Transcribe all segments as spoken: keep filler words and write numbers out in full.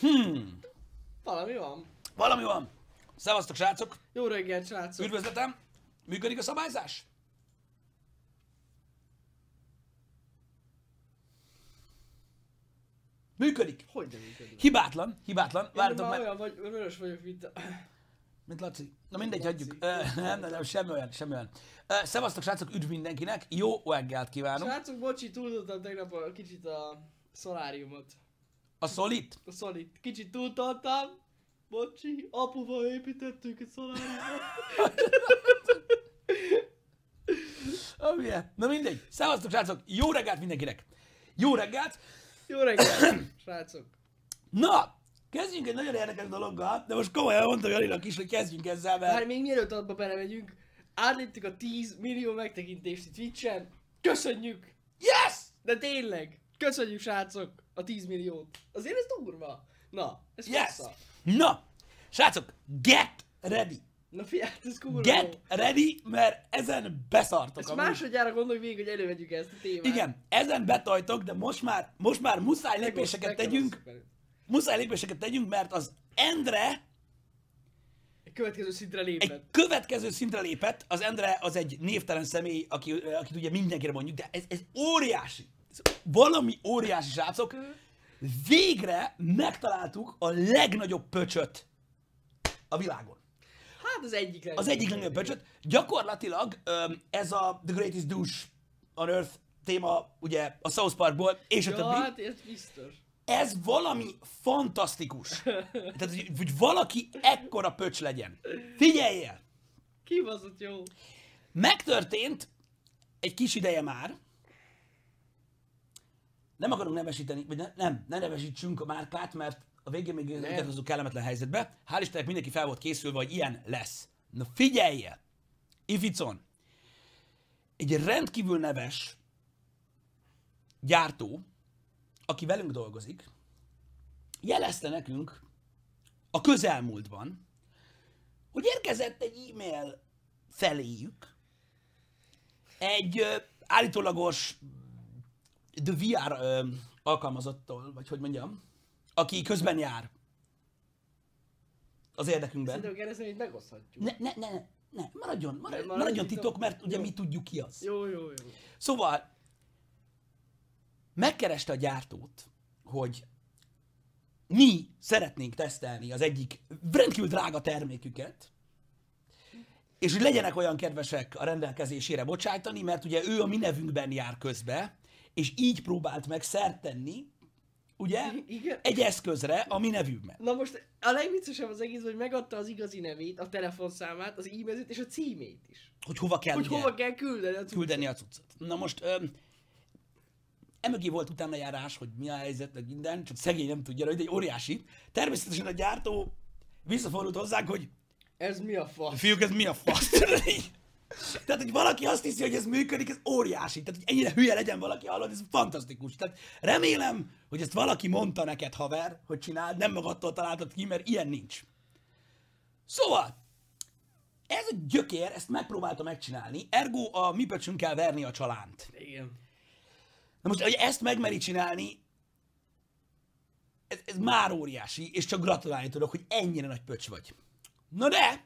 Hmm. Valami van. Valami van. Szevasztok, srácok! Jó reggelt, srácok! Üdvözletem! Működik a szabályzás? Működik. Hogy nem működik? Hibátlan, hibátlan. Én Várjatok már meg. olyan vagy, vörös vagyok, mint a... Mint Laci. Na mindegy, Laci. hagyjuk. Ö, nem, nem, nem, semmi olyan, semmi olyan. Ö, Szevasztok, srácok, üdv mindenkinek. Jó reggelt kívánok. Srácok, bocsi, túltoltam tegnap a kicsit a szoláriumot. A Solit? A szolit. Kicsit túltoltam. Bocsi, apuval építettük egy szoláriumot. Oh, yeah. Na mindegy. Szevasztok, srácok. Jó reggelt mindenkinek. Jó reggelt. Jó reggelt, srácok! Na, kezdjünk egy nagyon érdekes dologgal, de most komolyan mondtam Janinak is, hogy kezdjünk ezzel, mert... Már még mielőtt abba belemegyünk, átléptük a tíz millió megtekintést itt Twitch-en. Köszönjük! Yes! De tényleg! Köszönjük, srácok! A tíz milliót. Azért ez durva. Na, ez Yes! fassa. Na, srácok, get ready! Na fiát, ez kurva Get jó. ready, mert ezen beszartok. Ezt amúgy. másodjára gondolj végig, hogy elővegyük ezt a témát. Igen, ezen betajtok, de most már, most már muszáj Megoszd- lépéseket megoszd- tegyünk, muszáj lépéseket tegyünk, mert az Endre Egy következő szintre egy lépett. következő szintre lépett, az Endre az egy névtelen személy, aki, akit ugye mindenkire mondjuk, de ez, ez óriási. Ez valami óriási, srácok. Végre megtaláltuk a legnagyobb pöcsöt a világon. Hát az egyik legnagyobb. Az egyik legnagyobb pöcsöt. Gyakorlatilag öm, ez a The Greatest Douche on Earth téma, ugye a South Parkból, és a Ja, többi. hát ez biztos. Ez valami fantasztikus. Tehát, hogy, hogy valaki ekkora pöcs legyen. Figyelj el! Kibaszott jó. Megtörtént egy kis ideje már. Nem akarunk nevesíteni, vagy ne, nem, ne nevesítsünk a márkát, mert a végén még őket hozunk kellemetlen helyzetbe. Hál' Istennek mindenki fel volt készülve, hogy ilyen lesz. Na figyelj el! Ificon, egy rendkívül neves gyártó, aki velünk dolgozik, jelezte nekünk a közelmúltban, hogy érkezett egy e-mail feléjük egy ö, állítólagos The vé er ö, alkalmazottól, vagy hogy mondjam, aki közben jár az érdekünkben. Szerintem keresztül így megoszthatjuk. Ne, ne, ne, ne, ne, maradjon, marad, maradjon maradjon titok? titok, mert ugye Jó. mi tudjuk ki az. Jó, jó, jó. Szóval megkereste a gyártót, hogy mi szeretnénk tesztelni az egyik rendkívül drága terméküket, és hogy legyenek olyan kedvesek a rendelkezésére bocsájtani, mert ugye ő a mi nevünkben jár közbe, és így próbált meg szert tenni, ugye, I- igen. egy eszközre a mi nevünkben. Na most a legviccesebb az egész, hogy megadta az igazi nevét, a telefonszámát, az e-mailét és a címét is. Hogy hova kell, Hogy ugye, hova kell küldeni a cuccot. küldeni a cuccot. Na most, öm, emögé volt utána járás, hogy mi a helyzet, meg minden, csak szegény nem tudja, hogy egy óriási. Természetesen a gyártó visszafordult hozzánk, hogy Ez mi a fasz? fiúk, ez mi a fasz? Tehát, hogy valaki azt hiszi, hogy ez működik, ez óriási. Tehát, hogy ennyire hülye legyen valaki, hallod, ez fantasztikus. Tehát remélem, hogy ezt valaki mondta neked, haver, hogy csináld, nem magadtól találtad ki, mert ilyen nincs. Szóval, ez a gyökér, ezt megpróbálta megcsinálni, ergo a mi pöcsünk kell verni a csalánt. Igen. Na most, hogy ezt megmeri csinálni, ez, ez már óriási, és csak gratulálni tudok, hogy ennyire nagy pöcs vagy. Na de,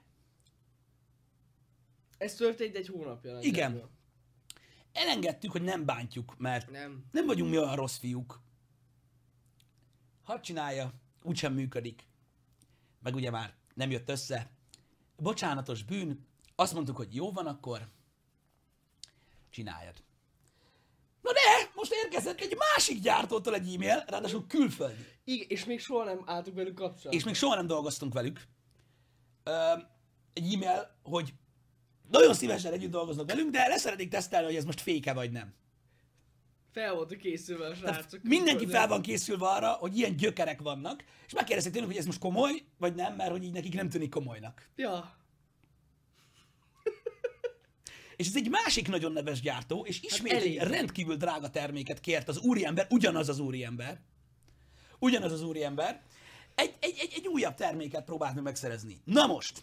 Ez történt egy hónapja. igen, nagyjából. elengedtük, hogy nem bántjuk, mert Nem. nem vagyunk mi olyan rossz fiúk. Hadd csinálja, úgysem működik. Meg ugye már nem jött össze. Bocsánatos bűn. Azt mondtuk, hogy jó van akkor, csináljad. Na de, most érkezett egy másik gyártótól egy e-mail, ráadásul külföldi. Igen, és még soha nem álltuk velük kapcsolatba. És még soha nem dolgoztunk velük. Ö, egy e-mail, hogy nagyon szívesen együtt dolgoznak velünk, de leszeretnék tesztelni, hogy ez most féke vagy nem. Fel voltak készülve a srácok. Mindenki fel van készülve arra, hogy ilyen gyökerek vannak, és megkérdezték tőlünk, hogy ez most komoly, vagy nem, mert hogy így nekik nem tűnik komolynak. Ja. És ez egy másik nagyon neves gyártó, és ismét Hát egy elég. rendkívül drága terméket kért az úriember, ugyanaz az úriember, ugyanaz az úriember, egy, egy, egy, egy újabb terméket próbált meg megszerezni. Na most,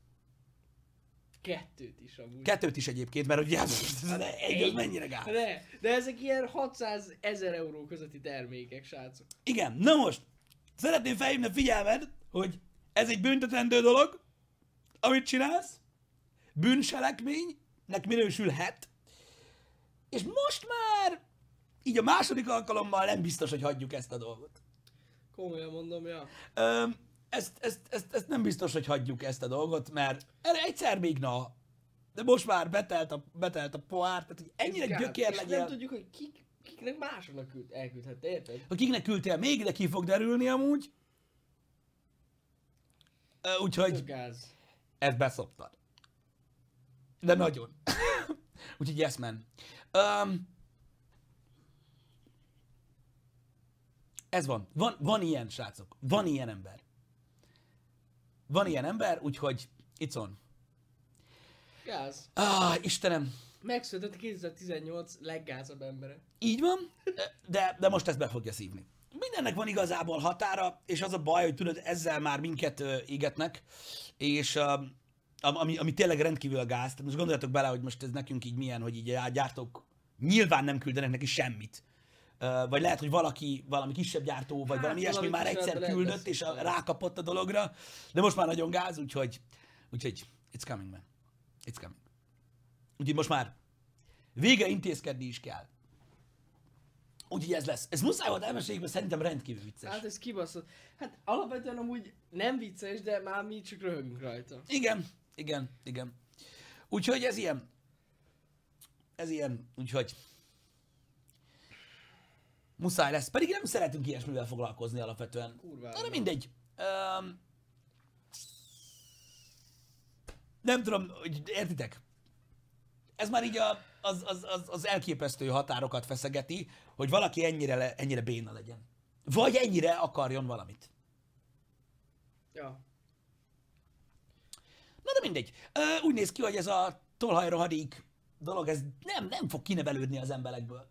Kettőt is amúgy. kettőt is egyébként, mert ugye egy az mennyire gáz. De, de ezek ilyen hatszázezer euró közötti termékek, srácok. Igen, na most, Szeretném felhívni a figyelmed, hogy ez egy büntetendő dolog, amit csinálsz, bűncselekménynek minősülhet, és most már így a második alkalommal nem biztos, hogy hagyjuk ezt a dolgot. Komolyan mondom, ja. Öm, ezt, ezt, ezt, ezt nem biztos, hogy hagyjuk ezt a dolgot, mert erre egyszer még na, de most már betelt a, betelt a pohár, tehát hogy ennyire Gál, gyökér és legyen. nem tudjuk, hogy kik, kiknek másoknak küld, elküldhette, érted? Akiknek küldtél még, de ki fog derülni amúgy. Ö, Úgyhogy Tök gáz. ezt beszoptad. De nagyon. Úgyhogy yes, man. Um, ez van. van. Van ilyen, srácok. Van ilyen ember. Van ilyen ember, úgyhogy it's on. Gáz. Ah, Istenem. Megszületett a kétezer-tizennyolc leggázabb embere. Így van, de, de most ezt be fogja szívni. Mindennek van igazából határa, és az a baj, hogy tudod, ezzel már minket ö, égetnek, és ö, ami, ami tényleg rendkívül a gáz. Tehát most gondoljatok bele, hogy most ez nekünk így milyen, hogy így a gyártók nyilván nem küldenek neki semmit. Ö, vagy lehet, hogy valaki, valami kisebb gyártó, vagy Hát, valami ilyesmi valami már kisebb egyszer lehet küldött, és a, beszélni. rákapott a dologra, de most már nagyon gáz, úgyhogy, úgyhogy it's coming, man. It's coming. Úgyhogy most már végre intézkedni is kell. Úgyhogy ez lesz. Ez muszáj volt elmeséljük, mert szerintem rendkívül vicces. Hát ez kibaszott. Hát alapvetően amúgy nem vicces, de már mi csak röhögünk rajta. Igen, igen, igen. Úgyhogy ez ilyen. Ez ilyen, úgyhogy muszáj lesz. Pedig nem szeretünk ilyesmivel foglalkozni alapvetően. Kurvára Na, de nem. mindegy. Um, nem tudom, hogy értitek? Ez már így a, az, az, az, az elképesztő határokat feszegeti, hogy valaki ennyire, le, ennyire béna legyen. Vagy ennyire akarjon valamit. Ja. Na de mindegy. Ö, úgy néz ki, hogy ez a tolhajra hadik dolog, ez nem, nem fog kinevelődni az emberekből.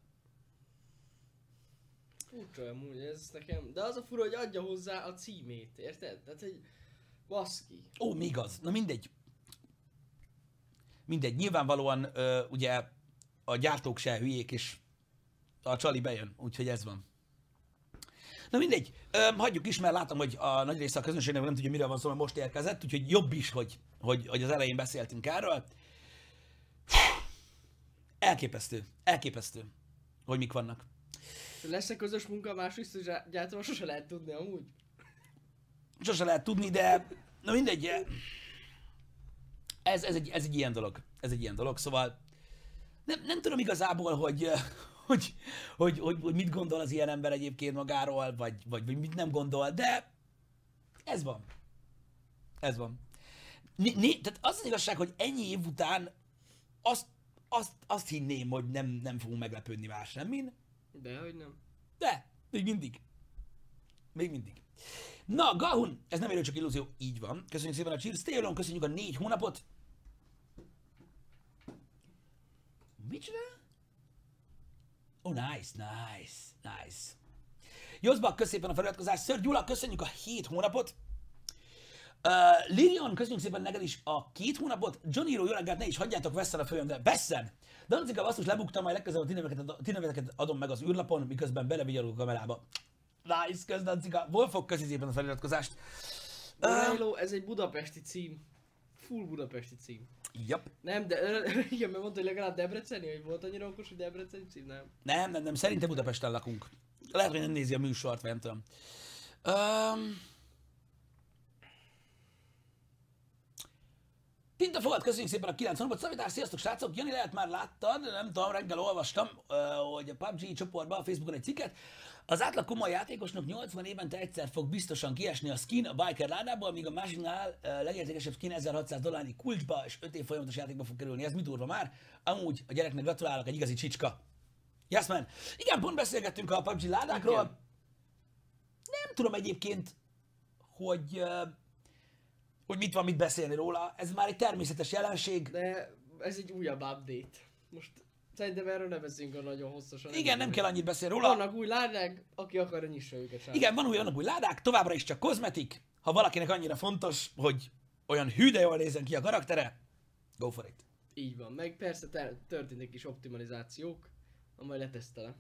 Furcsa amúgy ez nekem. De az a fura, hogy adja hozzá a címét, érted? Tehát, hogy baszki. Ó, még az. Na mindegy. Mindegy. Nyilvánvalóan ö, ugye a gyártók se hülyék, és a csali bejön, úgyhogy ez van. Na mindegy, ö, hagyjuk is, mert látom, hogy a nagy része a közönségnek nem tudja, miről van szó, mert most érkezett, úgyhogy jobb is, hogy, hogy, hogy az elején beszéltünk erről. Elképesztő, elképesztő, hogy mik vannak. Lesz-e közös munka más biztos gyártóval? Sose lehet tudni amúgy. Sose lehet tudni, de na mindegy, ez, ez, egy, ez egy ilyen dolog, ez egy ilyen dolog, szóval nem, nem tudom igazából, hogy, hogy, hogy, hogy, hogy mit gondol az ilyen ember egyébként magáról, vagy, vagy, vagy mit nem gondol, de ez van. Ez van. Né, né, tehát az az igazság, hogy ennyi év után azt, azt, azt hinném, hogy nem, nem fogunk meglepődni más, nem min? Dehogy nem. De, még mindig. Még mindig. Na, Gahun, ez nem érő, csak illúzió. Így van. Köszönjük szépen a chill. Stay alone, köszönjük a négy hónapot. Micsoda? Oh, nice, nice, nice. Jozbak, köszönjük szépen a feliratkozást. Ször Gyula, köszönjük a hét hónapot. Uh, Lilian, köszönjük szépen neked is a két hónapot. Johnny Ro, jó reggelt, ne is hagyjátok vesszen a följön, de vesszen! Dancika, basszus, lebuktam, majd legközelebb a ti neveteket, ad- ti neveteket adom meg az űrlapon, miközben belevigyarok a kamerába. Nice, kösz Dancika. Wolfok, köszi szépen a feliratkozást. Morello, ez egy budapesti cím. Full budapesti cím. Yep. Nem, de igen, mert mondta, hogy legalább debreceni, hogy volt annyira okos, hogy debreceni cím, nem. Nem, nem, nem, szerintem Budapesten lakunk. Lehet, hogy nem nézi a műsort, vagy nem tudom. Um... Tinta fogad, köszönjük szépen a kilenc hónapot. Szavitás, sziasztok srácok! Jani, lehet már láttad, nem tudom, reggel olvastam, hogy a pé u bé gé csoportban a Facebookon egy cikket. Az átlag komoly játékosnak nyolcvan évente egyszer fog biztosan kiesni a skin a biker ládából, míg a másiknál legértékesebb skin ezerhatszáz dollárnyi kulcsba és öt év folyamatos játékba fog kerülni. Ez mi durva már? Amúgy a gyereknek gratulálok, egy igazi csicska. Yes, man. Igen, pont beszélgettünk a pé u bé gé ládákról. Igen. Nem tudom egyébként, hogy, uh, hogy mit van mit beszélni róla. Ez már egy természetes jelenség. De ez egy újabb update. Most szerintem erről ne beszéljünk a nagyon hosszasan. Igen, nem kell annyit beszélni róla. Vannak új ládák, aki akarja nyissa őket. Sár. Igen, van új, vannak új ládák, továbbra is csak kozmetik. Ha valakinek annyira fontos, hogy olyan hű de jól nézzen ki a karaktere, go for it. Így van, meg persze ter- történnek is optimalizációk, Majd letesztelem.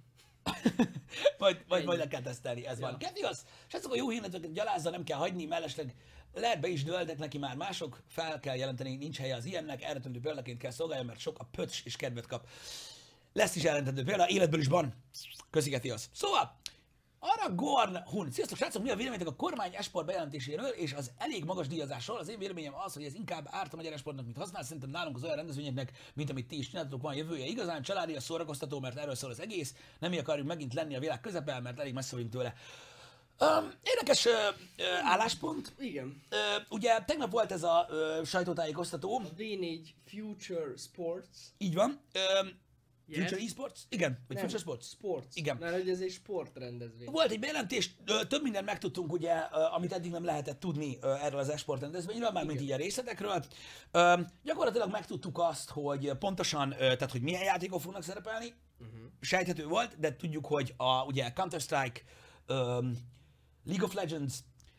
vagy, vagy Ennyi. majd le kell tesztelni, ez Ja. van. Kedvi az, srácok, a jó hírneteket gyalázza, nem kell hagyni, mellesleg lehet be is dőltek neki már mások, fel kell jelenteni, nincs helye az ilyennek, elrettentő példaként kell szolgálja, mert sok a pöcs és kedvet kap. Lesz is elrettentő példa, életből is van. Köszi, Geti az. Szóval, Aragorn Hun. Sziasztok, srácok, mi a véleményetek a kormány esport bejelentéséről és az elég magas díjazásról? Az én véleményem az, hogy ez inkább árt a magyar esportnak, mint használ. Szerintem nálunk az olyan rendezvényeknek, mint amit ti is csináltatok, van jövője. Igazán családi, a szórakoztató, mert erről szól az egész. Nem mi akarjuk megint lenni a világ közepén, mert elég messze vagyunk tőle. Um, érdekes uh, uh, álláspont. Igen. Uh, ugye tegnap volt ez a uh, sajtótájékoztató. A vé négy Future Sports. Így van. Um, Yes. Future Esports? Igen. Vagy Nem, Future Sports? Sports. Igen. Mert hogy ez egy sportrendezvény. Volt egy bejelentés, ö, több mindent megtudtunk, ugye, ö, amit eddig nem lehetett tudni ö, erről az esport rendezvényről, mármint így a részletekről. Ö, Gyakorlatilag megtudtuk azt, hogy pontosan, ö, tehát hogy milyen játékok fognak szerepelni, uh-huh. Sejthető volt, de tudjuk, hogy a ugye Counter-Strike, ö, League of Legends,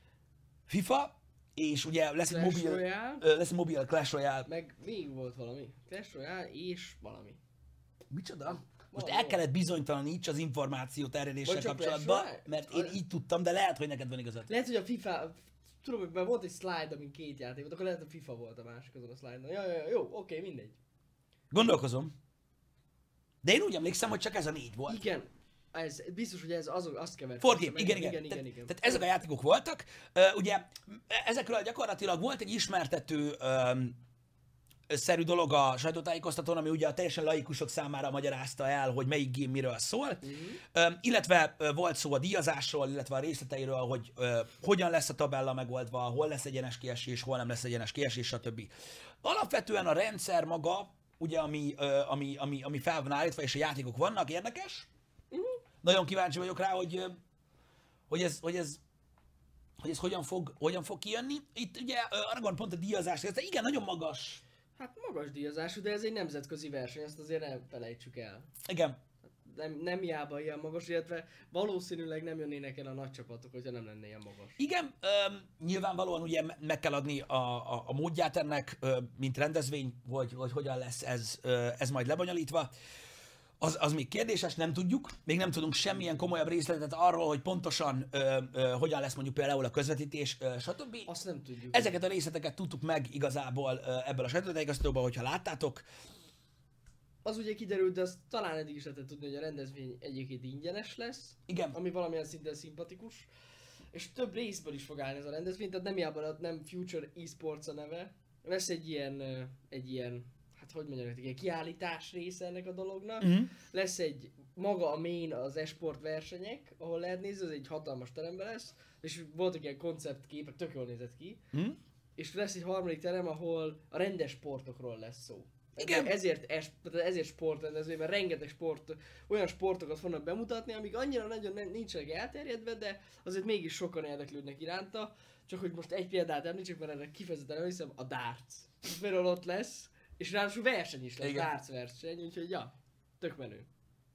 FIFA, és ugye lesz egy Clash mobil, Royale. ö, lesz egy mobil Clash Royale. Meg még volt valami. Clash Royale és valami. Micsoda? Most Valami el kellett bizonytalaníts az információ terjedéssel Vagy csak kapcsolatban, Clash Royale? mert én Az- így tudtam, de lehet, hogy neked van igazad. Lehet, hogy a FIFA... Tudom, hogy már volt egy slide, amin két játék volt, akkor lehet, a FIFA volt a másik azon a slide-on. Ja, ja, ja, jó, oké, mindegy. Gondolkozom. De én úgy emlékszem, hogy csak ez a négy volt. Igen, ez, biztos, hogy ez az, azt kevert. Ford Game, igen, igen. igen, igen, Te- igen. Tehát ezek a játékok voltak. Uh, ugye ezekről gyakorlatilag volt egy ismertető um, szerű dolog a sajtótájékoztatón, ami ugye a teljesen laikusok számára magyarázta el, hogy melyik game miről szól. Uh-huh. Um, illetve uh, volt szó a díjazásról, illetve a részleteiről, hogy uh, hogyan lesz a tabella megoldva, hol lesz egyenes kiesés, hol nem lesz egyenes kiesés, stb. Alapvetően a rendszer maga, ugye, ami, uh, ami, ami, ami fel van állítva, és a játékok vannak, érdekes. Uh-huh. Nagyon kíváncsi vagyok rá, hogy, uh, hogy, ez, hogy, ez, hogy ez hogyan fog, hogyan fog kijönni. Itt ugye uh, Aragorn pont a díjazás, de igen, nagyon magas. Hát magas díjazású, de ez egy nemzetközi verseny, azt azért nem felejtsük el. Igen. Nem, nem hiába ilyen magas, illetve valószínűleg nem jönnének el a nagy csapatok, hogyha nem lenne ilyen magas. Igen, öm, nyilvánvalóan ugye me- meg kell adni a, a, a módját ennek, ö, mint rendezvény, hogy, hogy hogyan lesz ez, ö, ez majd lebonyolítva. Az, az még kérdéses, nem tudjuk. Még nem tudunk semmilyen komolyabb részletet arról, hogy pontosan ö, ö, hogyan lesz mondjuk például a közvetítés, ö, stb. Azt nem tudjuk. Ezeket a részleteket tudtuk meg igazából ö, ebből a sajtótájékoztatóban, hogyha láttátok. Az ugye kiderült, de azt talán eddig is lehetett tudni, hogy a rendezvény egyébként ingyenes lesz, Igen. ami valamilyen szinten szimpatikus. És több részből is fog állni ez a rendezvény, tehát nem hiába nem Future Esports a neve. Lesz egy ilyen, ö, egy ilyen, hát hogy mondjam, nektek, egy kiállítás része ennek a dolognak. Uh-huh. Lesz egy, maga a main az esport versenyek, ahol lehet nézni, az egy hatalmas teremben lesz. És voltak ilyen konceptképek, tök jól nézett ki. Uh-huh. És lesz egy harmadik terem, ahol a rendes sportokról lesz szó. Igen. Ezért, es, tehát ezért sportrendezvény, mert rengeteg sport, olyan sportokat fognak bemutatni, amik annyira nagyon nem, nincsenek elterjedve, de azért mégis sokan érdeklődnek iránta. Csak hogy most egy példát említsek, mert ennek kifejezetten nem hiszem, a darts. Ez például ott lesz, és ráadásul verseny is lesz, Igen. darts verseny, úgyhogy ja, tök menő.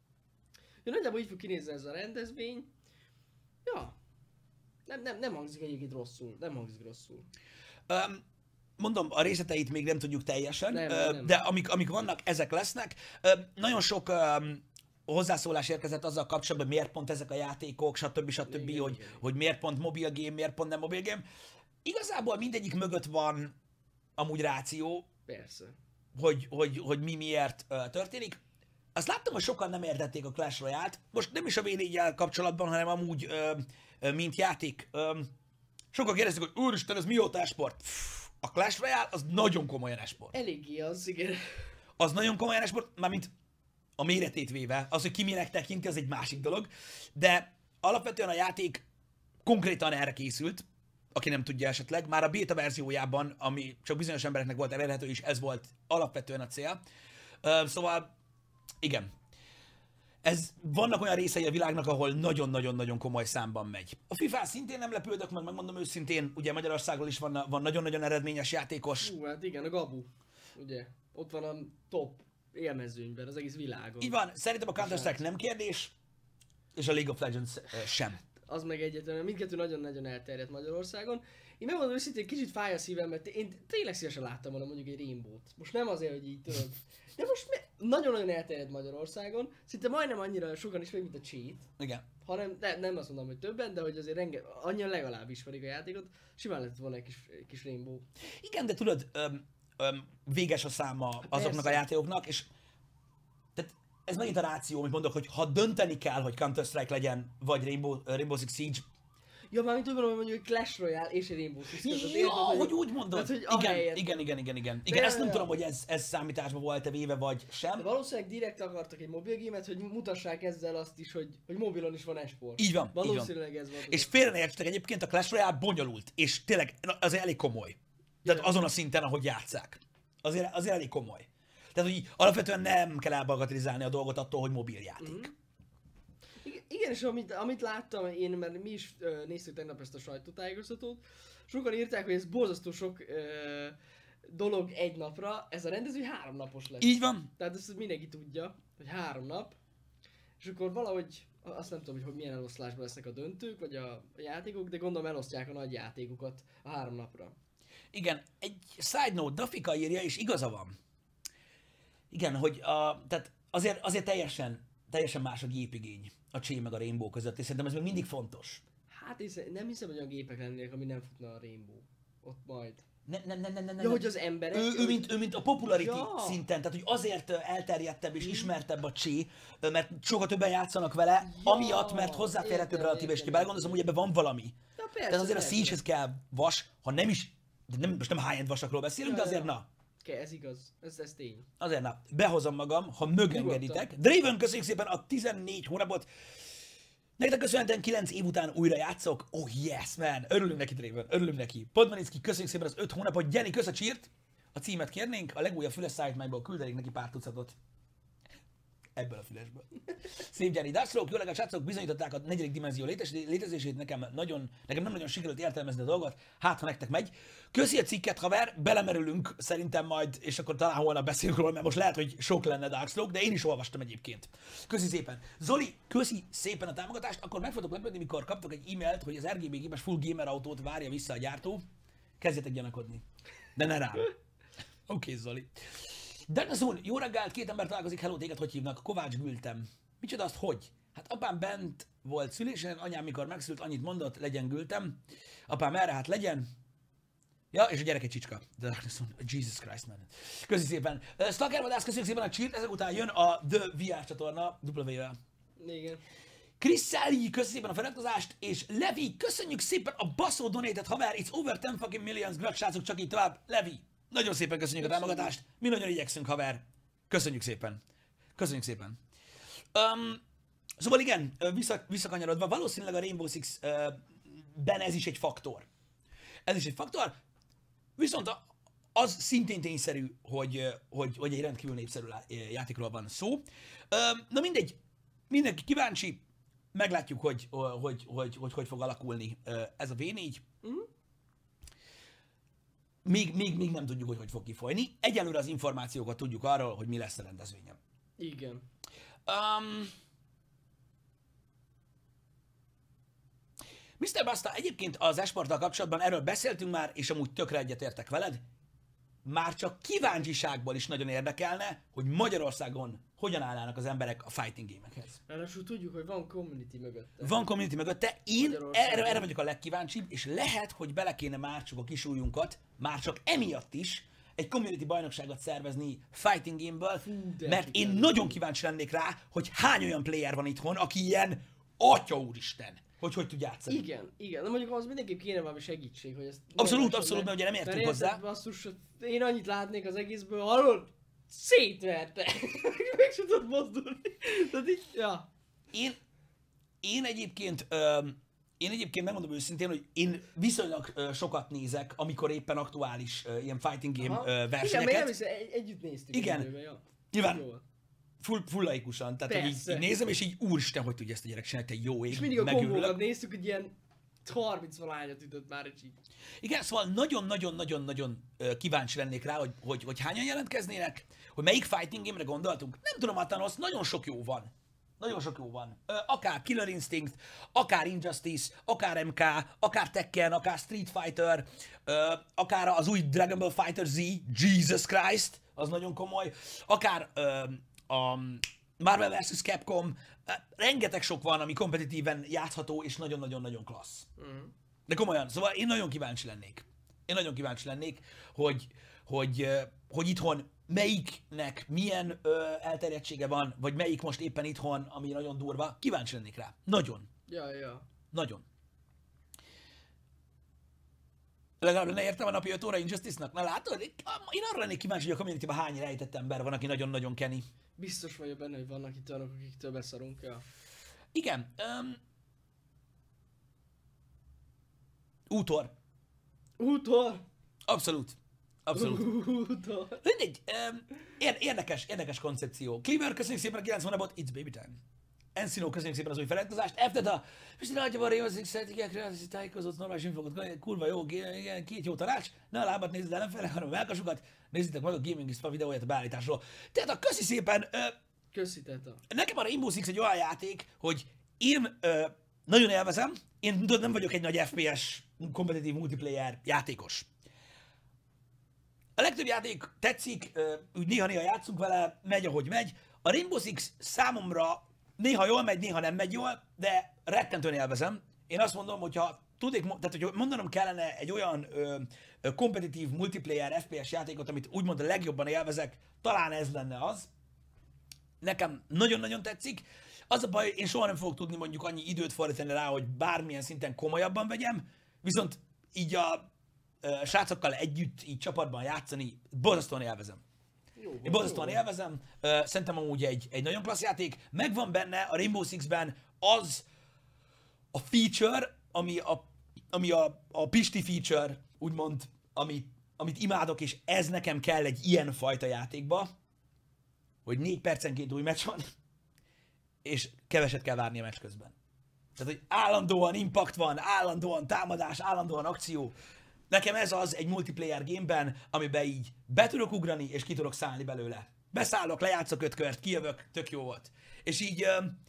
Ja, nagyjából így fog kinézni ez a rendezvény. Ja, nem, nem, nem hangzik egyébként rosszul, nem hangzik rosszul. Um, mondom, a részleteit még nem tudjuk teljesen, Nem, ö, nem. de amik, amik vannak, ezek lesznek. Ö, Nagyon sok um, hozzászólás érkezett azzal kapcsolatban, hogy miért pont ezek a játékok, stb. stb., Igen, hogy, igen. hogy miért pont mobil game, miért pont nem mobil game. Igazából mindegyik mögött van amúgy ráció, Persze. hogy, hogy, hogy mi miért uh, történik. Azt láttam, hogy sokan nem értették a Clash Royale-t. Most nem is a vé négyel kapcsolatban, hanem amúgy, ö, ö, mint játék. Ö, sokan kérdezték, hogy úristen, ez mióta esport? Pff, a Clash Royale az nagyon komolyan esport. Eléggé az, igen. Az nagyon komolyan esport, mármint a méretét véve. Az, hogy ki minek tekinti, az egy másik dolog. De alapvetően a játék konkrétan erre készült, aki nem tudja esetleg. Már a beta verziójában, ami csak bizonyos embereknek volt elérhető is, ez volt alapvetően a cél. Ö, Szóval igen. Ez, vannak olyan részei a világnak, ahol nagyon-nagyon-nagyon komoly számban megy. A FIFA szintén nem lepődök meg, megmondom őszintén, ugye Magyarországról is van, van nagyon-nagyon eredményes játékos. Hú, hát igen, a Gabu, ugye, ott van a top élmezőnyben az egész világon. Így van, szerintem a Counter-Strike nem kérdés, és a League of Legends eh, sem. Az meg egyetlen, mindkettő nagyon-nagyon elterjedt Magyarországon. Én megmondom őszintén, kicsit fáj a szívem, mert én tényleg szívesen láttam volna mondjuk egy Rainbow-t. Most nem azért, hogy így tudod. De most mi... nagyon-nagyon elterjedt Magyarországon, szinte majdnem annyira sokan ismerik, mint a Cheat, Igen. hanem ne, nem azt mondom, hogy többen, de hogy azért renge, annyian legalább ismerik a játékot, simán lett volna egy kis, kis Rainbow. Igen, de tudod, öm, öm, véges a száma azoknak persze. a játékoknak, és tehát ez megint a ráció, amit mondok, hogy ha dönteni kell, hogy Counter-Strike legyen, vagy Rainbow, Rainbow Six Siege, Ja, mármint úgy gondolom, hogy mondjuk egy Clash Royale és egy Rainbow Six között. ja, hogy úgy mondod. Tehát, hogy igen, ahelyett- igen, igen, igen, igen. Igen, De- ezt nem tudom, hogy ez, ez számításba volt-e véve, vagy De sem. valószínűleg direkt akartak egy mobilgémet, hogy mutassák ezzel azt is, hogy, hogy mobilon is van esport. Így van, így van. Valószínűleg ez volt. az És ok. félre ne értsetek, egyébként a Clash Royale bonyolult, és tényleg azért elég komoly. Tehát Igen. azon a szinten, ahogy játsszák. Azért, azért elég komoly. Tehát, hogy alapvetően nem kell elbagatelizálni a dolgot attól, hogy mobiljáték. Mhm. Igen, igen, és amit, amit láttam én, mert mi is ö, néztük tegnap ezt a sajtótájékoztatót, sokan írták, hogy ez borzasztó sok ö, dolog egy napra, ez a rendező három napos lesz. Így van. Tehát ezt mindenki tudja, hogy három nap, és akkor valahogy, azt nem tudom, hogy, hogy milyen eloszlásban lesznek a döntők, vagy a, a játékok, de gondolom elosztják a nagy játékokat a három napra. Igen, egy side note, Dafika írja, és igaza van. Igen, hogy a, tehát azért, azért teljesen, teljesen más a gépigény a Csé meg a Rainbow között, és szerintem ez még mindig fontos. Hát én nem hiszem, hogy olyan gépek lennének, ami nem futna a Rainbow. Ott majd. Nem, nem, nem, nem, nem. Ja, hogy az emberek... Ő, ő, mint, ő, mint a popularity Ja. szinten, tehát hogy azért ö, elterjedtebb és ismertebb a Csé, ö, mert sokkal többen játszanak vele, Ja, amiatt, mert hozzáférhetőbb értem, relatíve, és értem, ha belegondolom, hogy ebben van valami. Ja, persze, Tehát azért a persze. Siege-hez kell vas, ha nem is, de nem, most nem high-end vasakról beszélünk, de Ja, azért ja. na. Oké, ez igaz. Ez, ez tény. Azért na, behozom magam, ha mögengeditek. Draven, köszönjük szépen a tizennégy hónapot. Nektek köszönhetően kilenc év után újra játszok. Oh yes, man! Örülünk neki, Draven, örülünk neki. Podmanicki, köszönjük szépen az öt hónapot. Jenny, kösz a csírt. A címet kérnénk, a legújabb füles szájtmájból küldenék neki pár tucatot. Ebből a fülesből. Szép Jenny. Darkstroke, jó legalább srácok, bizonyították a negyedik dimenzió létez- létezését, nekem, nagyon, nekem nem nagyon sikerült értelmezni a dolgot, hát ha nektek megy. Köszi a cikket, haver, belemerülünk szerintem majd, és akkor talán holnap beszélünk róla, mert most lehet, hogy sok lenne Darkstroke, de én is olvastam egyébként. Köszi szépen. Zoli, köszi szépen a támogatást, akkor meg fogtok lepődni, mikor kaptok egy e-mailt, hogy az er gé bé gépes full gamer autót várja vissza a gyártó. Kezdjetek gyanakodni. De ne rám. Oké, okay, Zoli. Dagnason, jó reggelt, két ember találkozik, hello, téged hogy hívnak? Kovács Gültem. Micsoda azt, hogy? Hát apám bent volt szülésen, anyám mikor megszült, annyit mondott, legyen Gültem. Apám erre, hát legyen. Ja, és a gyerek egy csicska. Dagnason, Jesus Christ, man. Köszi szépen. Uh, Stalker vadász, köszönjük szépen a cheat, ezek után jön a The vé er csatorna, W-vel. Igen. Chris Sally, köszönjük szépen a feliratkozást, és Levi, köszönjük szépen a baszó donated, haver, it's over ten fucking millions, grat srácok, csak így tovább. Levi, nagyon szépen köszönjük a támogatást, mi nagyon igyekszünk, haver. Köszönjük szépen. Köszönjük szépen. Um, szóval igen, vissza, visszakanyarodva, valószínűleg a Rainbow Six-ben ez is egy faktor. Ez is egy faktor, viszont a, az szintén tényszerű, hogy, hogy, hogy egy rendkívül népszerű játékról van szó. Um, na mindegy, mindenki kíváncsi, meglátjuk, hogy hogy, hogy, hogy, hogy, hogy fog alakulni ez a vé négy. Mhm. Még, még, még nem tudjuk, hogy hogy fog kifolyni. Egyelőre az információkat tudjuk arról, hogy mi lesz a rendezvényen. Igen. Um, miszter Basta, egyébként az esporttal kapcsolatban erről beszéltünk már, és amúgy tökre egyetértek veled. Már csak kíváncsiságból is nagyon érdekelne, hogy Magyarországon hogyan állnának az emberek a fighting gémekhez. Ráadásul tudjuk, hogy van community mögötte. Van community mögötte, én Magyarországon. erre, erre vagyok a legkíváncsibb, és lehet, hogy bele kéne már csak a kis ujjunkat, már csak emiatt is egy community bajnokságot szervezni fighting gameből, de mert én király. nagyon kíváncsi lennék rá, hogy hány olyan player van itthon, aki ilyen atya úristen, hogy hogy tud játszani. Igen, igen. De mondjuk az mindenképp kéne valami segítség, hogy ezt... Abszolút, megmondjam, abszolút, mert ugye nem értünk mert hozzá. érted, basszus, én annyit látnék az egészből, hallod? Szétverte. Meg sem tudod mozdulni. Tehát így, ja. Én, én egyébként, öm, én egyébként megmondom őszintén, hogy én viszonylag ö, sokat nézek, amikor éppen aktuális ö, ilyen fighting game Aha. ö, Igen, versenyeket. meg nem hiszem, egy, együtt néztük. Igen. Időben, ja. Nyilván. Jól. Full, full laikusan, tehát hogy így, Persze. így nézem, és így úristen, hogy tudja ezt a gyerek csinálni, te jó ég, És mindig a megőrülök. kombókat néztük, hogy ilyen harminc valányat ütött már egy így. Igen, szóval nagyon-nagyon-nagyon-nagyon ö, kíváncsi lennék rá, hogy, hogy, hogy hányan jelentkeznének, hogy melyik fighting game-re gondoltunk. Nem tudom, Atanos, nagyon sok jó van. Nagyon sok jó van. Ö, akár Killer Instinct, akár Injustice, akár em ká, akár Tekken, akár Street Fighter, ö, akár az új Dragon Ball Fighter Z, Jesus Christ, az nagyon komoly, akár ö, a Marvel versus. Capcom, rengeteg sok van, ami kompetitíven játszható, és nagyon-nagyon-nagyon klassz. Mm. De komolyan, szóval én nagyon kíváncsi lennék. Én nagyon kíváncsi lennék, hogy, hogy, hogy itthon melyiknek milyen ö, elterjedtsége van, vagy melyik most éppen itthon, ami nagyon durva. Kíváncsi lennék rá. Nagyon. Ja, ja. Nagyon. Legalább lenne értelme a napi öt óra Injustice-nak? Na látod? Én arra lennék kíváncsi, hogy a community-ben hány rejtett ember van, aki nagyon-nagyon keni. Biztos vagyok benne, hogy vannak itt olyanok, akiktől beszarunk el. Igen. Um, útor. Útor! Abszolút. Abszolút. Útor! Mindegy. Um, érdekes, érdekes koncepció. Cleaver, köszönjük szépen a kilenc hónapot. It's baby time. Encino, köszönjük szépen az új feliratkozást. F-Teta, Pisti nagyjából a Rainbow Six Celtic kreatív tájékozott normális infokat, kurva jó, igen, két jó tanács. Ne a lábat nézd ellenfele, hanem a melkasukat. Nézzétek meg a Gaming is videóját a beállításról. Tehát a köszi szépen. Ö, Köszi, Teta. Nekem a Rainbow Six egy olyan játék, hogy én ö, nagyon élvezem. Én tudod, nem vagyok egy nagy ef pé es kompetitív multiplayer játékos. A legtöbb játék tetszik, ö, úgy néha-néha játszunk vele, megy ahogy megy. A Rainbow Six számomra néha jól megy, néha nem megy jól, de rettentően élvezem. Én azt mondom, hogyha tudnék, tehát hogy mondanom kellene egy olyan ö, ö, kompetitív multiplayer ef pé es játékot, amit úgymond a legjobban élvezek, talán ez lenne az. Nekem nagyon-nagyon tetszik. Az a baj, én soha nem fogok tudni mondjuk annyi időt fordítani rá, hogy bármilyen szinten komolyabban vegyem, viszont így a ö, srácokkal együtt, így csapatban játszani, borzasztóan élvezem. Jó, Én borzasztóan élvezem, uh, szerintem amúgy egy, egy nagyon klassz játék. Megvan benne a Rainbow Six-ben az a feature, ami a, ami a, a Pisti feature, úgymond, ami, amit imádok, és ez nekem kell egy ilyen fajta játékba, hogy négy percenként új meccs van, és keveset kell várni a meccs közben. Tehát, hogy állandóan impact van, állandóan támadás, állandóan akció. Nekem ez az egy multiplayer gameben, amiben így be tudok ugrani, és ki tudok szállni belőle. Beszállok, lejátszok öt kört, kijövök, tök jó volt. És így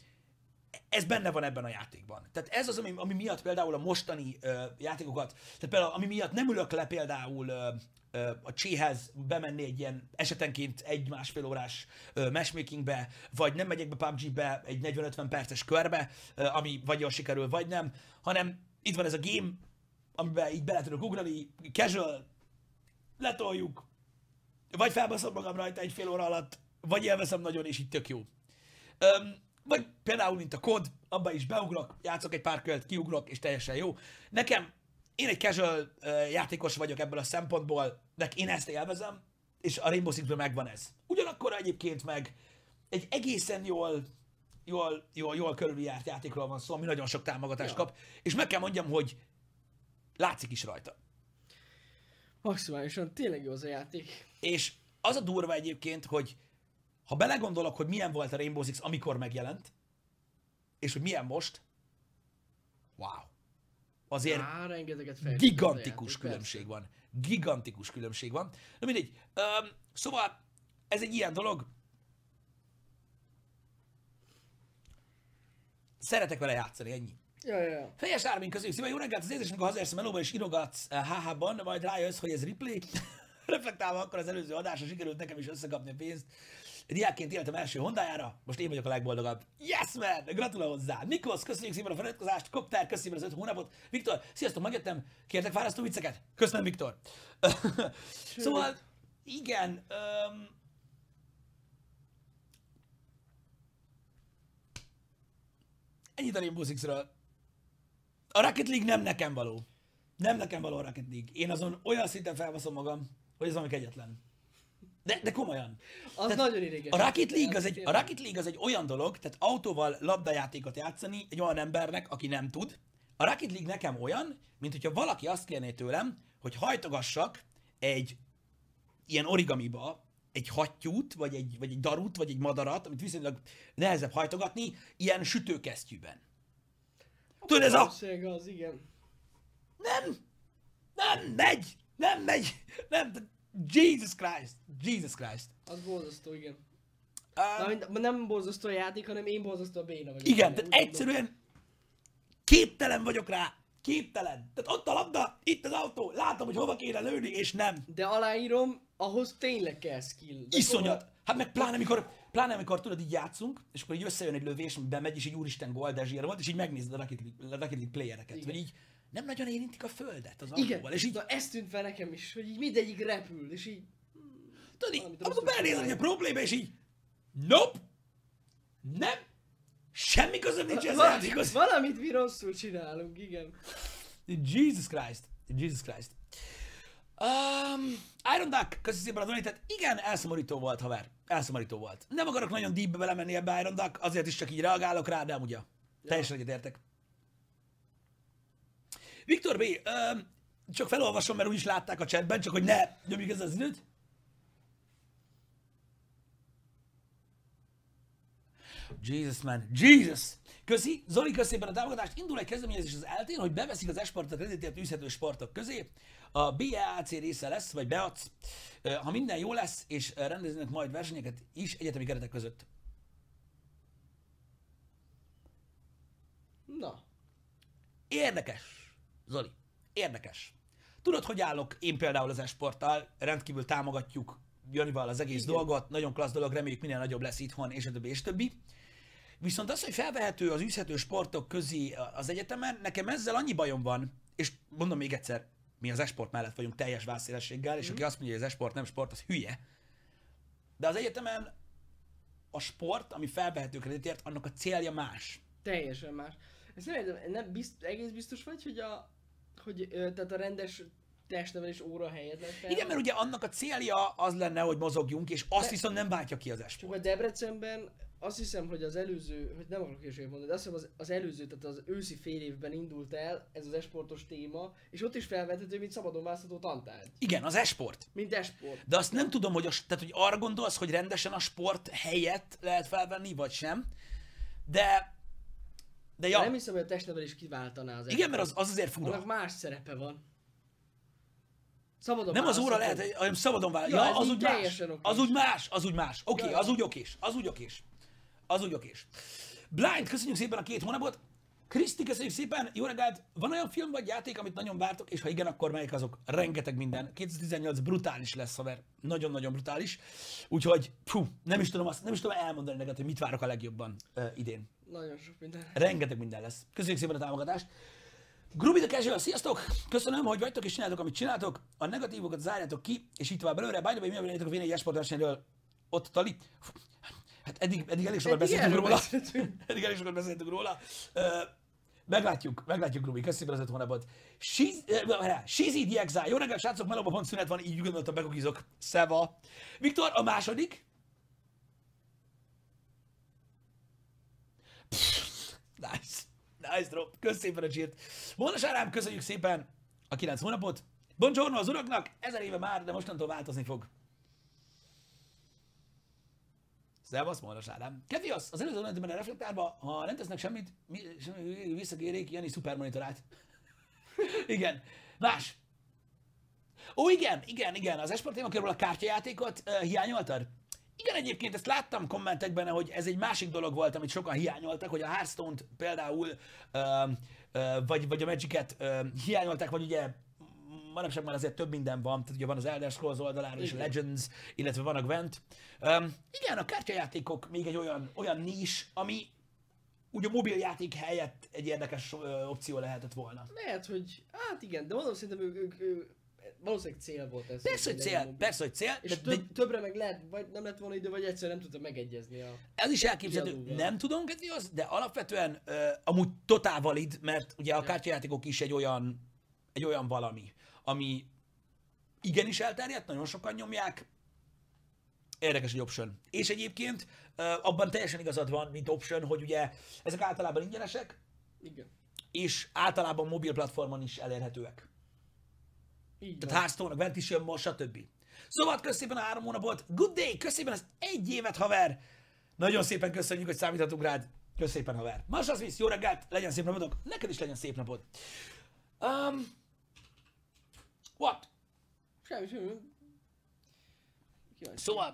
ez benne van ebben a játékban. Tehát ez az, ami, ami miatt például a mostani uh, játékokat, tehát például ami miatt nem ülök le például uh, uh, a cséhez bemenni egy ilyen esetenként egy-másfél órás uh, matchmakingbe, vagy nem megyek be pé u bé gé-be egy negyven-ötven perces körbe, uh, ami vagy jól sikerül, vagy nem, hanem itt van ez a game, amiben így bele tudok ugrani, casual, letoljuk, vagy felbaszom magam rajta egy fél óra alatt, vagy élvezem nagyon, és így tök jó. Um, vagy például, mint a kod, abba is beugrok, játszok egy pár kört, kiugrok, és teljesen jó. Nekem, én egy casual uh, játékos vagyok ebből a szempontból, de én ezt élvezem, és a Rainbow Six-ben megvan ez. Ugyanakkor egyébként meg egy egészen jól, jól, jól, jól körüljárt játékról van szó, ami nagyon sok támogatást ja. kap, és meg kell mondjam, hogy látszik is rajta. Maximálisan, tényleg jó az a játék. És az a durva egyébként, hogy ha belegondolok, hogy milyen volt a Rainbow Six, amikor megjelent, és hogy milyen most, wow. Azért Á, rengeteget gigantikus játék, különbség persze. van. Gigantikus különbség van. Na mindegy. Um, szóval ez egy ilyen dolog. Szeretek vele játszani, ennyi. Ja, ja, ja. Fejes Ármin, köszönjük szépen, jó reggelt, az érzés, amikor hazaérsz a melóban és írogatsz há há-ban, majd rájössz, hogy ez replay. Reflektálva akkor az előző adásra sikerült nekem is összekapni a pénzt. Diákként éltem első Hondájára, most én vagyok a legboldogabb. Yes, man! Gratulál hozzá! Nikos, köszönjük szépen a feliratkozást, Kopter, köszönjük az öt hónapot. Viktor, sziasztok, megjöttem, kértek fárasztó vicceket? Köszönöm, Viktor. Szóval, igen, um, ennyit a Rainbow Six-ről. A Rocket League nem nekem való. Nem nekem való a Rocket League. Én azon olyan szinten felbaszom magam, hogy ez valami kegyetlen. De, de komolyan. Az Tehát nagyon ideges. A Rocket League az, egy, a Rocket League az egy olyan dolog, tehát autóval labdajátékot játszani egy olyan embernek, aki nem tud. A Rocket League nekem olyan, mint hogyha valaki azt kérné tőlem, hogy hajtogassak egy ilyen origamiba egy hattyút, vagy egy, vagy egy darut, vagy egy madarat, amit viszonylag nehezebb hajtogatni, ilyen sütőkesztyűben. Tudod, ez a... Valószínűleg az, igen. Nem! Nem megy! Nem megy! Nem! Jesus Christ! Jesus Christ! Az borzasztó, igen. Um, Na, nem borzasztó a játék, hanem én borzasztó a béna vagyok. igen, Nem, tehát úgy egyszerűen képtelen vagyok rá. Képtelen. Tehát ott a labda, itt az autó, látom, hogy hova kéne lőni, és nem. De aláírom, ahhoz tényleg kell skill. De Iszonyat. Hát meg pláne, amikor Pláne amikor tudod, így játszunk, és akkor így összejön egy lövés, amiben megy, és így úristen gól, de zsír volt, és így megnézed a Rocket League, a Rocket League playereket, Igen. hogy így nem nagyon érintik a földet az Igen, autóval, és így, na ez tűnt fel nekem is, hogy így mindegyik repül, és így... tudod, így, valamit amikor rosszul belenézel, hogy a csinálják. probléma, és így, nope, nem, semmi közöm nincs ez a Val- játékhoz. Valamit mi rosszul csinálunk, igen. Jesus Christ, Jesus Christ. Um, Iron Duck, köszi szépen a donatet. Igen, elszomorító volt, haver. Elszomorító volt. Nem akarok nagyon deepbe belemenni ebbe Iron Duck, azért is csak így reagálok rá, de amúgy ja. Teljesen egyetértek. Viktor B., um, csak felolvasom, mert úgyis látták a chatben, csak hogy ne nyomjuk ezzel az időt. Jesus, man. Jesus! Köszi. Zoli, köszi szépen a támogatást. Indul egy kezdeményezés az eltén, hogy beveszik az esportot kreditért űzhető sportok közé. A bé e á cé része lesz, vagy beadsz, ha minden jó lesz, és rendeznek majd versenyeket is egyetemi keretek között. Na, Érdekes, Zoli. Érdekes. Tudod, hogy állok én például az esporttal, rendkívül támogatjuk Janival az egész Igen. dolgot, nagyon klassz dolog, reméljük minél nagyobb lesz itthon, és a többi, és többi. Viszont az, hogy felvehető az űzhető sportok közé az egyetemen, nekem ezzel annyi bajom van, és mondom még egyszer, mi az esport mellett vagyunk teljes vászélességgel, és Mhm. aki azt mondja, hogy az esport nem sport, az hülye. De az egyetemen a sport, ami felvehető kreditért, annak a célja más. teljesen más. Ezt nem, értem, nem bizt, egész biztos vagy, hogy a, hogy, ö, tehát a rendes testnevelés óra helyett lett fel? Igen, mert ugye annak a célja az lenne, hogy mozogjunk, és azt De- viszont nem váltja ki az Csak esport. a Debrecenben azt hiszem, hogy az előző, hogy nem akarok hülyeséget mondani, de azt hiszem az, az előző, tehát az őszi fél évben indult el ez az esportos téma, és ott is felvethető, mint szabadon választható tantárgy. Igen, az esport. Mint esport. De azt nem tudom, hogy, a, tehát, hogy arra gondolsz, hogy rendesen a sport helyett lehet felvenni, vagy sem. De, de ja, Ja. Nem hiszem, hogy a testnevelés kiváltaná az igen, mert az, esport. az azért fura. Annak más szerepe van. Szabadon Nem az óra választható. lehet, hanem szabadon vált. Ja, Ja, ez az így úgy más. teljesen okés. Az úgy más, az úgy más. Oké, okay, Ja, az ja. úgy okés, az úgy okés. Az úgy okés. Blind, köszönjük szépen a két hónapot. Kriszti, köszönjük szépen. Jó reggelt. Van olyan film vagy játék, amit nagyon vártok, és ha igen, akkor melyik azok? Rengeteg minden. kétezer-tizennyolc brutális lesz, haver. Nagyon-nagyon brutális. Úgyhogy, fú, nem is tudom, azt, nem is tudom elmondani neked, hogy mit várok a legjobban uh, idén. Nagyon sok minden. Rengeteg minden lesz. Köszönjük szépen a támogatást. Grubi the Casual, sziasztok! Köszönöm, hogy vagytok és csináltok, amit csináltok. A negatívokat zárjátok ki, és itt tovább belőle. By the way, mi a véleményetek a vé négy esportversenyről? Ott Tali. Fú, hát eddig, eddig elég sokat Eddig beszéltünk erről róla. beszéltünk. eddig elég sokat beszéltünk róla. Uh, meglátjuk, meglátjuk, Grubi. Köszönjük szépen az öt hónapot. Shizi the Exile. Jó reggelt, srácok, melóban pont szünet van, így gondoltam, bekukizok. Szeva. Viktor, a második. Pff, nice. Nice drop. Köszönjük szépen a cheert. Mónos Árám, köszönjük szépen a kilenc hónapot. Buongiorno az uraknak, ezer éve már, de mostantól változni fog. Szevasz, Mónos Ádám. Keviasz, az előző donatban a reflektárba, ha nem tesznek semmit, mi, semmi visszakérjék Jani szupermonitorát. Igen. Más. Ó, igen, igen, igen. Az esport témakörül a kártyajátékot uh, hiányoltad? Igen, egyébként ezt láttam kommentekben, hogy ez egy másik dolog volt, amit sokan hiányoltak, hogy a Hearthstone-t például, uh, uh, vagy, vagy a Magic-et uh, hiányolták, vagy ugye manapság már azért több minden van, tehát ugye van az Elder Scrolls oldaláról és a Legends, illetve van a Gwent. Um, igen, a kártyajátékok még egy olyan, olyan nis, ami ugye a mobiljáték helyett egy érdekes uh, opció lehetett volna. Lehet, hogy, hát igen, de mondom, szerintem ők, ők, ők valószínűleg cél volt ez. Persze, hogy legyen cél, mobil. persze, hogy cél, És de, de több, többre meg lehet, vagy nem lett volna idő, vagy egyszerűen nem tudta megegyezni a... ez is elképzelhető. kiadóval. Nem tudom, Kedviasz, de alapvetően uh, amúgy totál valid, mert ugye a Ja. kártyajátékok is egy olyan, egy olyan valami, ami igenis elterjedt, nagyon sokan nyomják, érdekes egy option. És egyébként uh, abban teljesen igazad van, mint option, hogy ugye ezek általában ingyenesek, Igen. és általában mobil platformon is elérhetőek. Így Tehát van. Hearthstone-nak bent is jön most, stb. Szóval kösz szépen a három hónapot, good day, kösz szépen az egy évet, haver! Nagyon szépen köszönjük, hogy számíthatunk rád. Kösz szépen, haver. Marshall Smith, jó reggelt, legyen szép napodok, neked is legyen szép napod. Um, what? Semmi, semmi. Kíváncsi. Szóval,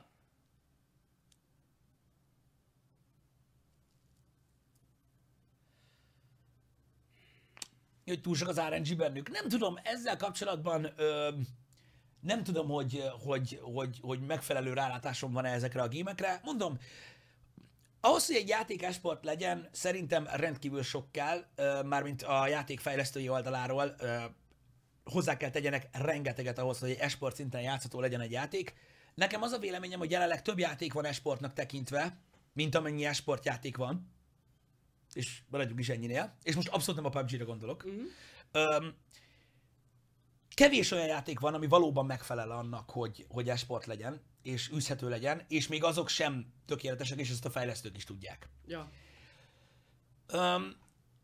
hogy túl sok az er en gé bennük. Nem tudom, ezzel kapcsolatban ö, nem tudom, hogy, hogy, hogy, hogy megfelelő rálátásom van-e ezekre a gémekre. Mondom, ahhoz, hogy egy játék esport legyen, szerintem rendkívül sok kell, mármint a játék fejlesztői oldaláról hozzá kell tegyenek rengeteget ahhoz, hogy egy esport szinten játszható legyen egy játék. Nekem az a véleményem, hogy jelenleg több játék van esportnak tekintve, mint amennyi esport játék van. És maradjunk is ennyinél. És most abszolút nem a pé u bé gé-re gondolok. Mm-hmm. Öm, kevés olyan játék van, ami valóban megfelel annak, hogy, hogy esport legyen, és űzhető legyen, és még azok sem tökéletesek, és ezt a fejlesztők is tudják. Ja. Öm,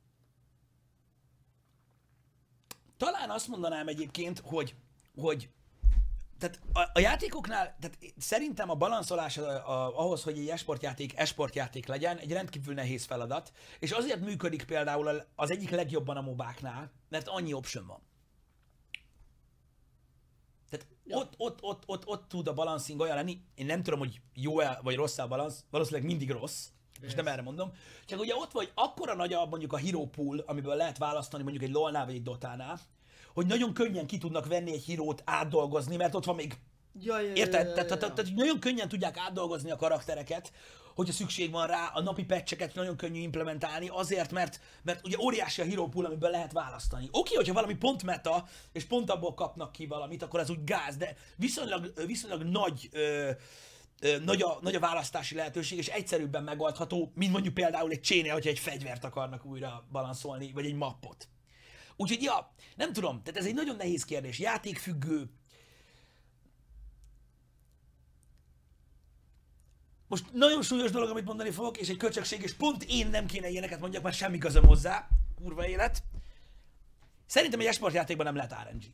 talán azt mondanám egyébként, hogy, hogy tehát a, a játékoknál, tehát szerintem a balanszolás a, a, ahhoz, hogy egy esportjáték esportjáték legyen, egy rendkívül nehéz feladat, és azért működik például az egyik legjobban a mobáknál, mert annyi option van. Tehát ja. ott, ott, ott, ott, ott tud a balancing olyan lenni, én nem tudom, hogy jó-e vagy rossz a balansz, valószínűleg mindig rossz, és yes. nem erre mondom, csak ugye ott vagy akkora nagy a, mondjuk a hero pool, amiből lehet választani mondjuk egy lolnál vagy egy dotánál, hogy nagyon könnyen ki tudnak venni egy hírót, átdolgozni, mert ott van még... Ja, ja, érted? Ja, ja, ja, tehát, ja. tehát nagyon könnyen tudják átdolgozni a karaktereket, hogyha szükség van rá, a napi patcheket nagyon könnyű implementálni, azért, mert, mert ugye óriási a hero pool, amiből lehet választani. Oké, okay, hogyha valami pont meta, és pont abból kapnak ki valamit, akkor ez úgy gáz, de viszonylag, viszonylag nagy... Ö, ö, nagy, a, nagy a választási lehetőség, és egyszerűbben megoldható, mint mondjuk például egy csénél, hogyha egy fegyvert akarnak újra balanszolni, vagy egy mappot. Úgyhogy ja, nem tudom, tehát ez egy nagyon nehéz kérdés, játékfüggő. Most nagyon súlyos dolog, amit mondani fogok, és egy köcsökség, és pont én nem kéne ilyeneket mondjak, mert semmi közöm hozzá, kurva élet. Szerintem egy esportjátékban nem lehet er en gé.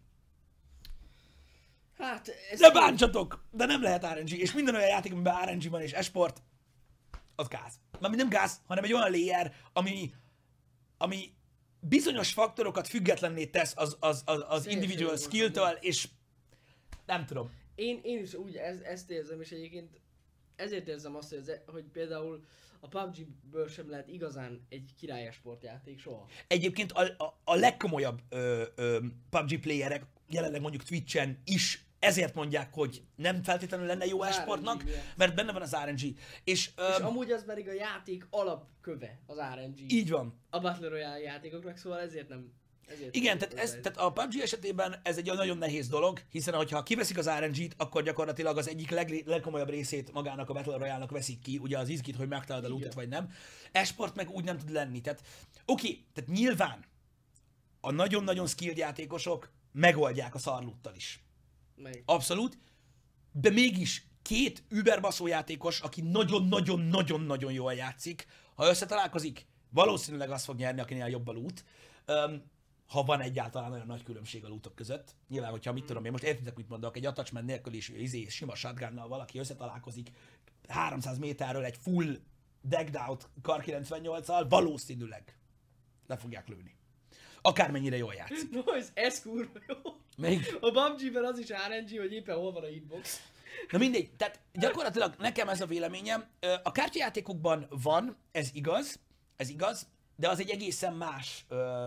Hát, ez Ne bántsatok, de nem lehet er en gé, és minden olyan játék, amiben er en gé van és esport, az gáz. Mármint nem gáz, hanem egy olyan layer, ami, ami bizonyos faktorokat függetlenné tesz az, az, az, az individual skill-től, és nem tudom. Én, én is úgy ez, ezt érzem, és egyébként ezért érzem azt, hogy, ez, hogy például a pé u bé gé-ből sem lehet igazán egy királyes sportjáték soha. Egyébként a, a, a legkomolyabb ö, ö, pé u bé gé playerek, jelenleg mondjuk Twitchen is ezért mondják, hogy nem feltétlenül lenne jó esportnak, mert benne van az er en gé. És, ö, és amúgy az pedig a játék alapköve, az er en gé. Így van. A Battle Royale játékoknak, szóval ezért nem... Ezért Igen, tehát, ez, tehát a pé u bé gé esetében ez egy nagyon nehéz dolog, hiszen ha kiveszik az er en gét, akkor gyakorlatilag az egyik leg, legkomolyabb részét magának a Battle Royale-nak veszik ki, ugye az izgit, hogy megtalálod a lootot vagy nem. Esport meg úgy nem tud lenni. Tehát oké, okay, tehát nyilván a nagyon-nagyon skilled játékosok megoldják a szarluttal is. Meg. Abszolút, de mégis két überbaszó játékos, aki nagyon-nagyon-nagyon-nagyon jól játszik, ha összetalálkozik, valószínűleg azt fog nyerni, akinél jobb a loot. Um, ha van egyáltalán nagyon nagy különbség a lootok között. Nyilván, hogyha mit tudom én, most értitek, mit mondok, egy attachment nélkül is izé, sima shotgunnal valaki összetalálkozik háromszáz méterről egy full decked out kar kilencvennyolccal, valószínűleg le fogják lőni. Akármennyire jól játszik. No, ez, ez kurva jó. Még... A pé u bé gé-ben az is er en gé, hogy éppen hol van a hitbox. Na mindegy, tehát gyakorlatilag nekem ez a véleményem. A kártyajátékokban van, ez igaz, ez igaz, de az egy egészen más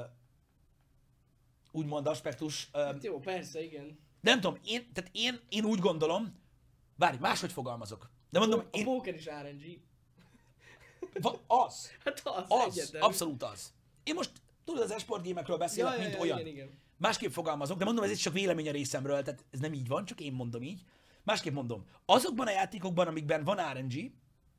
úgymond aspektus. Hát jó, persze, igen. De nem tudom, én, tehát én, én úgy gondolom, várj, máshogy fogalmazok. De mondom, a én... póker is er en gé. Va, az. Hát az, az, egyetlen. abszolút az. Én most tudod, az esport gémekről beszélek, ja, ja, mint ja, olyan. Igen, igen. Másképp fogalmazok, de mondom, ez itt csak vélemény a részemről, tehát ez nem így van, csak én mondom így. Másképp mondom, azokban a játékokban, amikben van er en gé,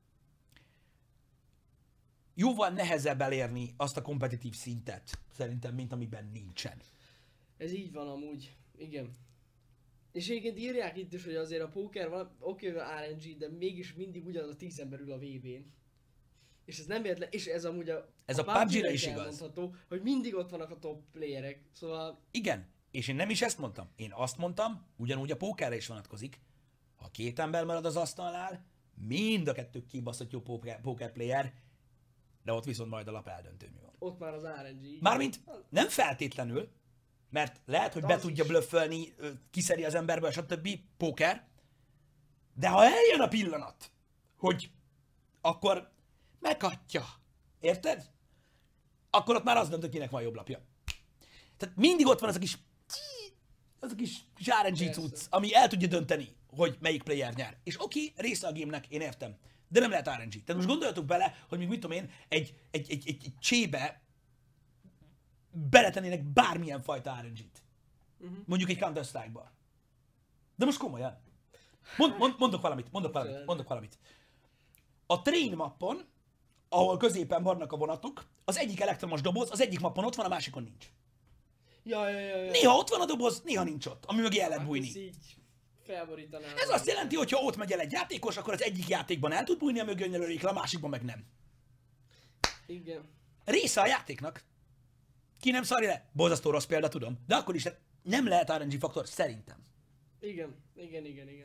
jóval nehezebb elérni azt a kompetitív szintet, szerintem, mint amiben nincsen. Ez így van amúgy, igen. És egyébként írják itt is, hogy azért a póker van, oké, okay, er en gé, de mégis mindig ugyanaz a tíz ember ül a vé bén. És ez nem véletlen, és ez amúgy a, ez a, a pé u bé gé-re is igaz. Hogy mindig ott vannak a top playerek, szóval... Igen, és én nem is ezt mondtam. Én azt mondtam, ugyanúgy a pókerre is vonatkozik. Ha két ember marad az asztalnál, mind a kettő kibaszott jó póker, póker player, de ott viszont majd a lap eldöntő mi van. Ott már az er en gé. Mármint nem feltétlenül, mert lehet, hogy be tudja blöffölni, kiszedi az emberből, stb. Póker, de ha eljön a pillanat, hogy akkor meghatja, érted? Akkor ott már az dönt, hogy kinek van jobb lapja. Tehát mindig ott van az a kis az a kis, kis er en gé Persze. cucc, ami el tudja dönteni, hogy melyik player nyer. És oké, okay, része a game-nek, én értem. De nem lehet er en gé. Tehát most gondoljatok bele, hogy még mit tudom én, egy, egy, egy, egy, egy csébe beletennének bármilyen fajta er en gét. Uh-huh. Mondjuk egy Counter-Strike-ba. De most komolyan. Mond, mond, mondok valamit, mondok valamit, mondok valamit. A train mappon, ahol középen vannak a vonatok, az egyik elektromos doboz, az egyik mappon ott van, a másikon nincs. Ja, ja, ja, ja. Néha ott van a doboz, néha nincs ott, ami mögé el lehet Hát bújni. ez így felborítaná. Ez azt jelenti, hogy ha ott megy el egy játékos, akkor az egyik játékban el tud bújni a mögön jelölékre, a másikban meg nem. Igen. Része a játéknak. Ki nem szarja le? Borzasztó rossz példa, tudom. De akkor is nem lehet er en gé faktor, szerintem. Igen, igen, igen, igen.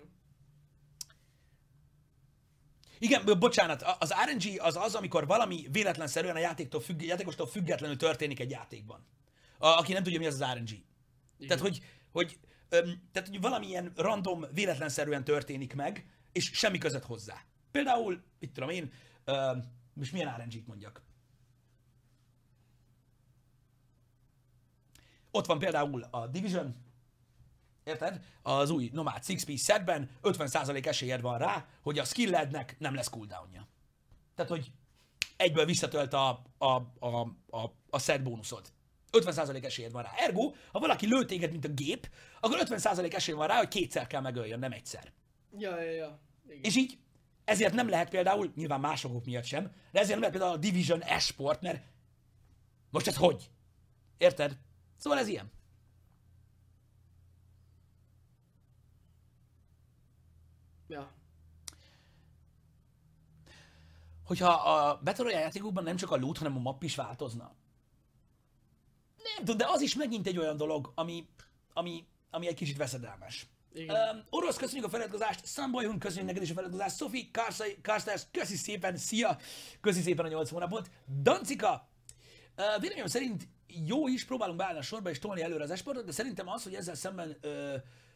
Igen, bo- bocsánat, a- az er en gé az az, amikor valami véletlenszerűen a játéktól függ, játékostól függetlenül történik egy játékban. A, aki nem tudja, mi az az er en gé. Tehát, hogy, hogy, öm, tehát, hogy valamilyen random, véletlenszerűen történik meg, és semmi között hozzá. Például, mit tudom én, öm, most milyen er en gét mondjak? Ott van például a Division, érted? Az új Nomad hat piece setben ötven százalék esélyed van rá, hogy a skillednek nem lesz cooldownja. Tehát, hogy egyből visszatölt a, a, a, a, a set bónuszod. ötven százalék esélyed van rá. Ergo, ha valaki lő téged, mint a gép, akkor ötven százalék esély van rá, hogy kétszer kell megöljön, nem egyszer. Ja, ja, ja. Igen. És így ezért nem lehet például, nyilván másokok miatt sem, de ezért nem lehet például a Division esport, mert most ez hogy? Érted? Szóval ez ilyen. Ja. Hogyha a Battle Royale játékokban nem csak a loot, hanem a map is változna. Nem tudom, de az is megint egy olyan dolog, ami, ami, ami egy kicsit veszedelmes. Igen. Um, orosz, köszönjük a feliratkozást, Samboyhun, köszönjük neked is a feliratkozást, Sophie, Carstairs, köszi szépen, szia, köszi szépen a nyolc hónapot. Dancika, uh, véleményem szerint jó is, próbálunk beállni a sorba és tolni előre az esportot, de szerintem az, hogy ezzel szemben uh,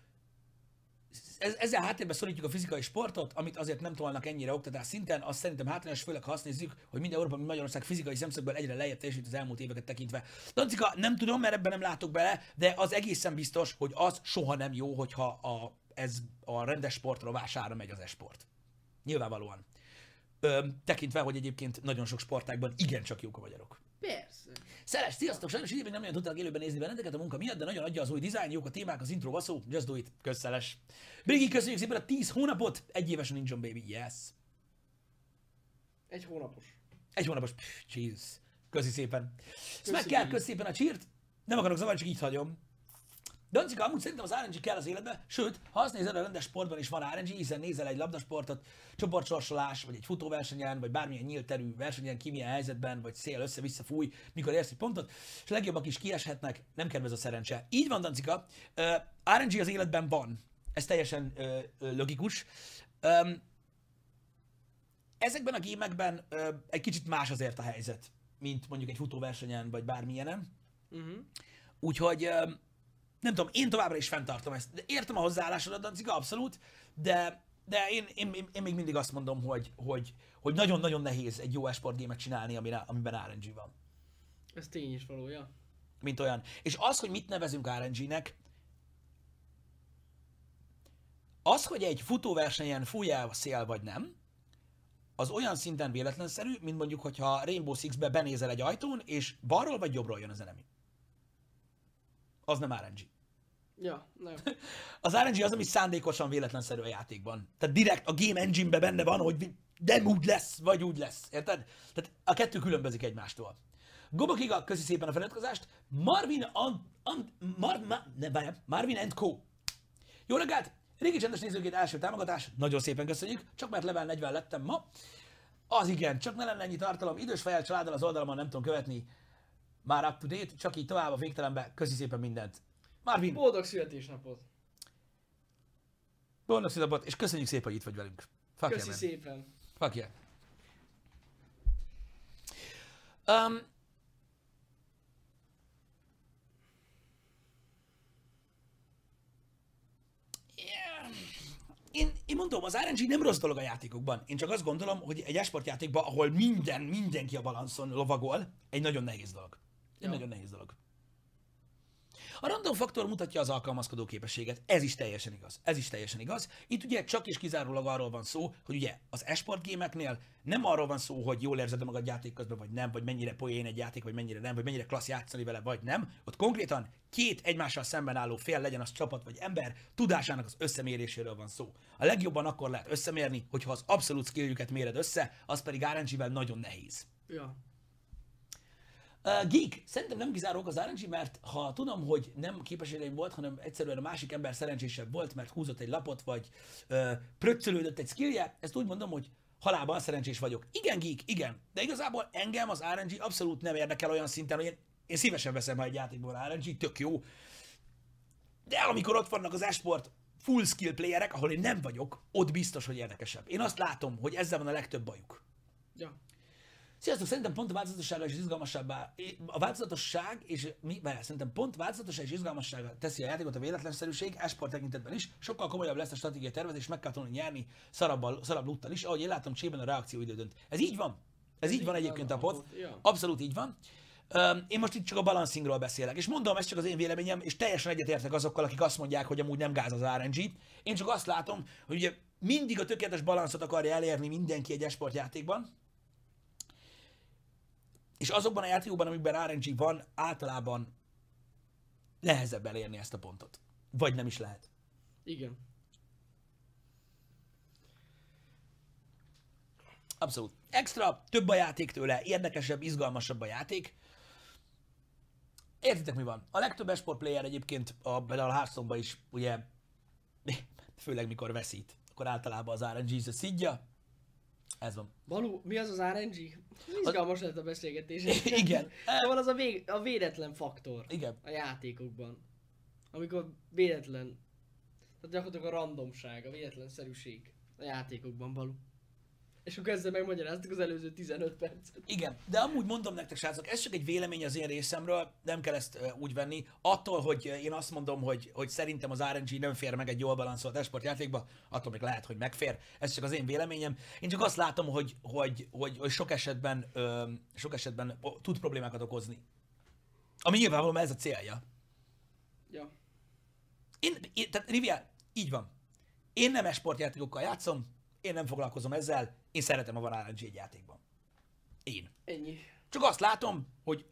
ezzel háttérbe szorítjuk a fizikai sportot, amit azért nem tolnak ennyire oktatás szinten, azt szerintem hátrányos, főleg ha azt nézzük, hogy mind Európa, mind Magyarország fizikai szemszögből egyre lejjebb teljesít az elmúlt éveket tekintve. Dancika, nem tudom, mert ebben nem látok bele, de az egészen biztos, hogy az soha nem jó, hogyha a, ez a rendes sport rovására megy az esport. Nyilvánvalóan. Ö, tekintve, hogy egyébként nagyon sok sportágban igencsak jók a magyarok. Persze. Szeles, sziasztok! Sajnos idén még nem nagyon tudtak élőben nézni benneteket a munka miatt, de nagyon adja az új dizájn, jók a témák, az intro baszó, just do it. Kösz, Szeles. Brigi, köszönjük szépen a tíz hónapot, egy éves a Ninja Baby, yes. Egy hónapos. Egy hónapos, pff, Jesus. Köszi szépen. Smacker, köszi szépen a csírt. Nem akarok zavarni, csak így hagyom. Dancika, amúgy szerintem az er en gé kell az életbe, sőt, ha azt nézed, a rendes sportban is van er en gé, hiszen nézel egy labdasportot, csoportsorsolás, vagy egy futóversenyen, vagy bármilyen nyílt terű versenyen, ki milyen helyzetben, vagy szél össze-vissza fúj, mikor érsz egy pontot, és a legjobbak is kieshetnek, nem kell ez a szerencse. Így van, Dancika, uh, er en gé az életben van, ez teljesen uh, uh, logikus. Um, ezekben a gémekben uh, egy kicsit más azért a helyzet, mint mondjuk egy futóversenyen, vagy bármilyenen. Uh-huh. Úgyhogy uh, nem tudom, én továbbra is fenntartom ezt. De értem a hozzáállásodat, Dancika, abszolút, de, de én, én, én, én még mindig azt mondom, hogy, hogy, hogy nagyon-nagyon nehéz egy jó esport gémet csinálni, amire, amiben er en gé van. Ez tény is valója. Mint olyan. És az, hogy mit nevezünk er en gének, az, hogy egy futóversenyen fújja el a szél vagy nem, az olyan szinten véletlenszerű, mint mondjuk, hogyha Rainbow Six-be benézel egy ajtón, és balról vagy jobbról jön az enemy. Az nem er en gé. Ja, nem. Az er en gé az, ami szándékosan véletlenszerű a játékban. Tehát direkt a game engine-be benne van, hogy nem úgy lesz, vagy úgy lesz. Érted? Tehát a kettő különbözik egymástól. Gobokiga, köszi szépen a feliratkozást. Marvin, an, an, Mar, ma, ne, várjál, Marvin and Co. Jó reggelt! Régi csendes nézőként első támogatás. Nagyon szépen köszönjük. Csak mert level negyven lettem ma. Az igen, csak ne lenne ennyi tartalom. Idős fejjel családdal az oldalamon nem tudom követni. Már up to date, csak így tovább a végtelenbe. Köszi szépen mindent. Marvin, Boldog születésnapot. boldog születésnapot, és köszönjük szépen, hogy itt vagy velünk. Fuck Köszi yeah, szépen. Fuck yeah. Um, yeah. Én, én mondom, az er en gé nem rossz dolog a játékokban. Én csak azt gondolom, hogy egy esport játékban, ahol minden, mindenki a balanszon lovagol, egy nagyon nehéz dolog. Egy Ja. nagyon nehéz dolog. A random faktor mutatja az alkalmazkodó képességet. Ez is teljesen igaz. Ez is teljesen igaz. Itt ugye csak és kizárólag arról van szó, hogy ugye az esport gémeknél nem arról van szó, hogy jól érzed magad játék közben, vagy nem, vagy mennyire poén egy játék, vagy mennyire nem, vagy mennyire klassz játszani vele, vagy nem. Ott konkrétan két egymással szemben álló fél, legyen az csapat vagy ember, tudásának az összeméréséről van szó. A legjobban akkor lehet összemérni, hogyha az abszolút skilljüket méred össze, az pedig er en gé-vel nagyon nehéz. Ja. Uh, Geek, szerintem nem kizárólag az er en gé, mert ha tudom, hogy nem képességeim volt, hanem egyszerűen a másik ember szerencsésebb volt, mert húzott egy lapot, vagy uh, pröccölődött egy skillje, ezt úgy mondom, hogy halálban szerencsés vagyok. Igen, Geek, igen, de igazából engem az er en gé abszolút nem érdekel olyan szinten, hogy én, én szívesen veszem, ha egy játékból er en gé, tök jó. De amikor ott vannak az esport full skill playerek, ahol én nem vagyok, ott biztos, hogy érdekesebb. Én azt látom, hogy ezzel van a legtöbb bajuk. Ja. Sziasztok, szerintem pont a változatossága és izgalmassábbá, a változatosság és mi, várjál, szerintem pont változatosság és izgalmassága teszi a játékot a véletlenszerűség, esport tekintetben is, sokkal komolyabb lesz a stratégiai tervezés, meg kell tudni nyerni szarabb, szarabb lúttal is, ahogy én látom Csében a reakcióidő dönt. Ez így van? Ez, Ez így van egyébként a pot. Ja. Abszolút így van. Én most itt csak a balancingról beszélek, és mondom, ez csak az én véleményem, és teljesen egyetértek azokkal, akik azt mondják, hogy amúgy nem gáz az er en gé. Én csak azt látom, hogy ugye mindig a tökéletes balanszot akarja elérni mindenki egy esport játékban, és azokban a játékokban, amikben er en gé van, általában nehezebb elérni ezt a pontot. Vagy nem is lehet. Igen. Abszolút. Extra, több a játék tőle, érdekesebb, izgalmasabb a játék. Értitek, mi van? A legtöbb esport player egyébként a, például a Hearthstone-ban is, ugye, főleg mikor veszít, akkor általában az er en gé szidja. Ez van. Balú, mi az az er en gé? Izgalmas lett a beszélgetés. Igen. Szóval az a, vég, a véletlen faktor. Igen. A játékokban. Amikor véletlen, tehát gyakorlatilag a randomság, a véletlenszerűség a játékokban, Balú. És akkor ezzel megmagyaráztuk az előző tizenöt percet. Igen, de amúgy mondom nektek, srácok, ez csak egy vélemény az én részemről, nem kell ezt uh, úgy venni. Attól, hogy én azt mondom, hogy, hogy szerintem az er en gé nem fér meg egy jól balanszolt esport játékba, attól még lehet, hogy megfér. Ez csak az én véleményem. Én csak azt látom, hogy, hogy, hogy, hogy sok esetben, uh, sok esetben tud problémákat okozni. Ami nyilvánvalóan ez a célja. Ja. Én, én, tehát Rivier, így van. Én nem esportjátékokkal játszom, én nem foglalkozom ezzel, én szeretem, ha van er en gé egy játékban. Én. Ennyi. Csak azt látom, hogy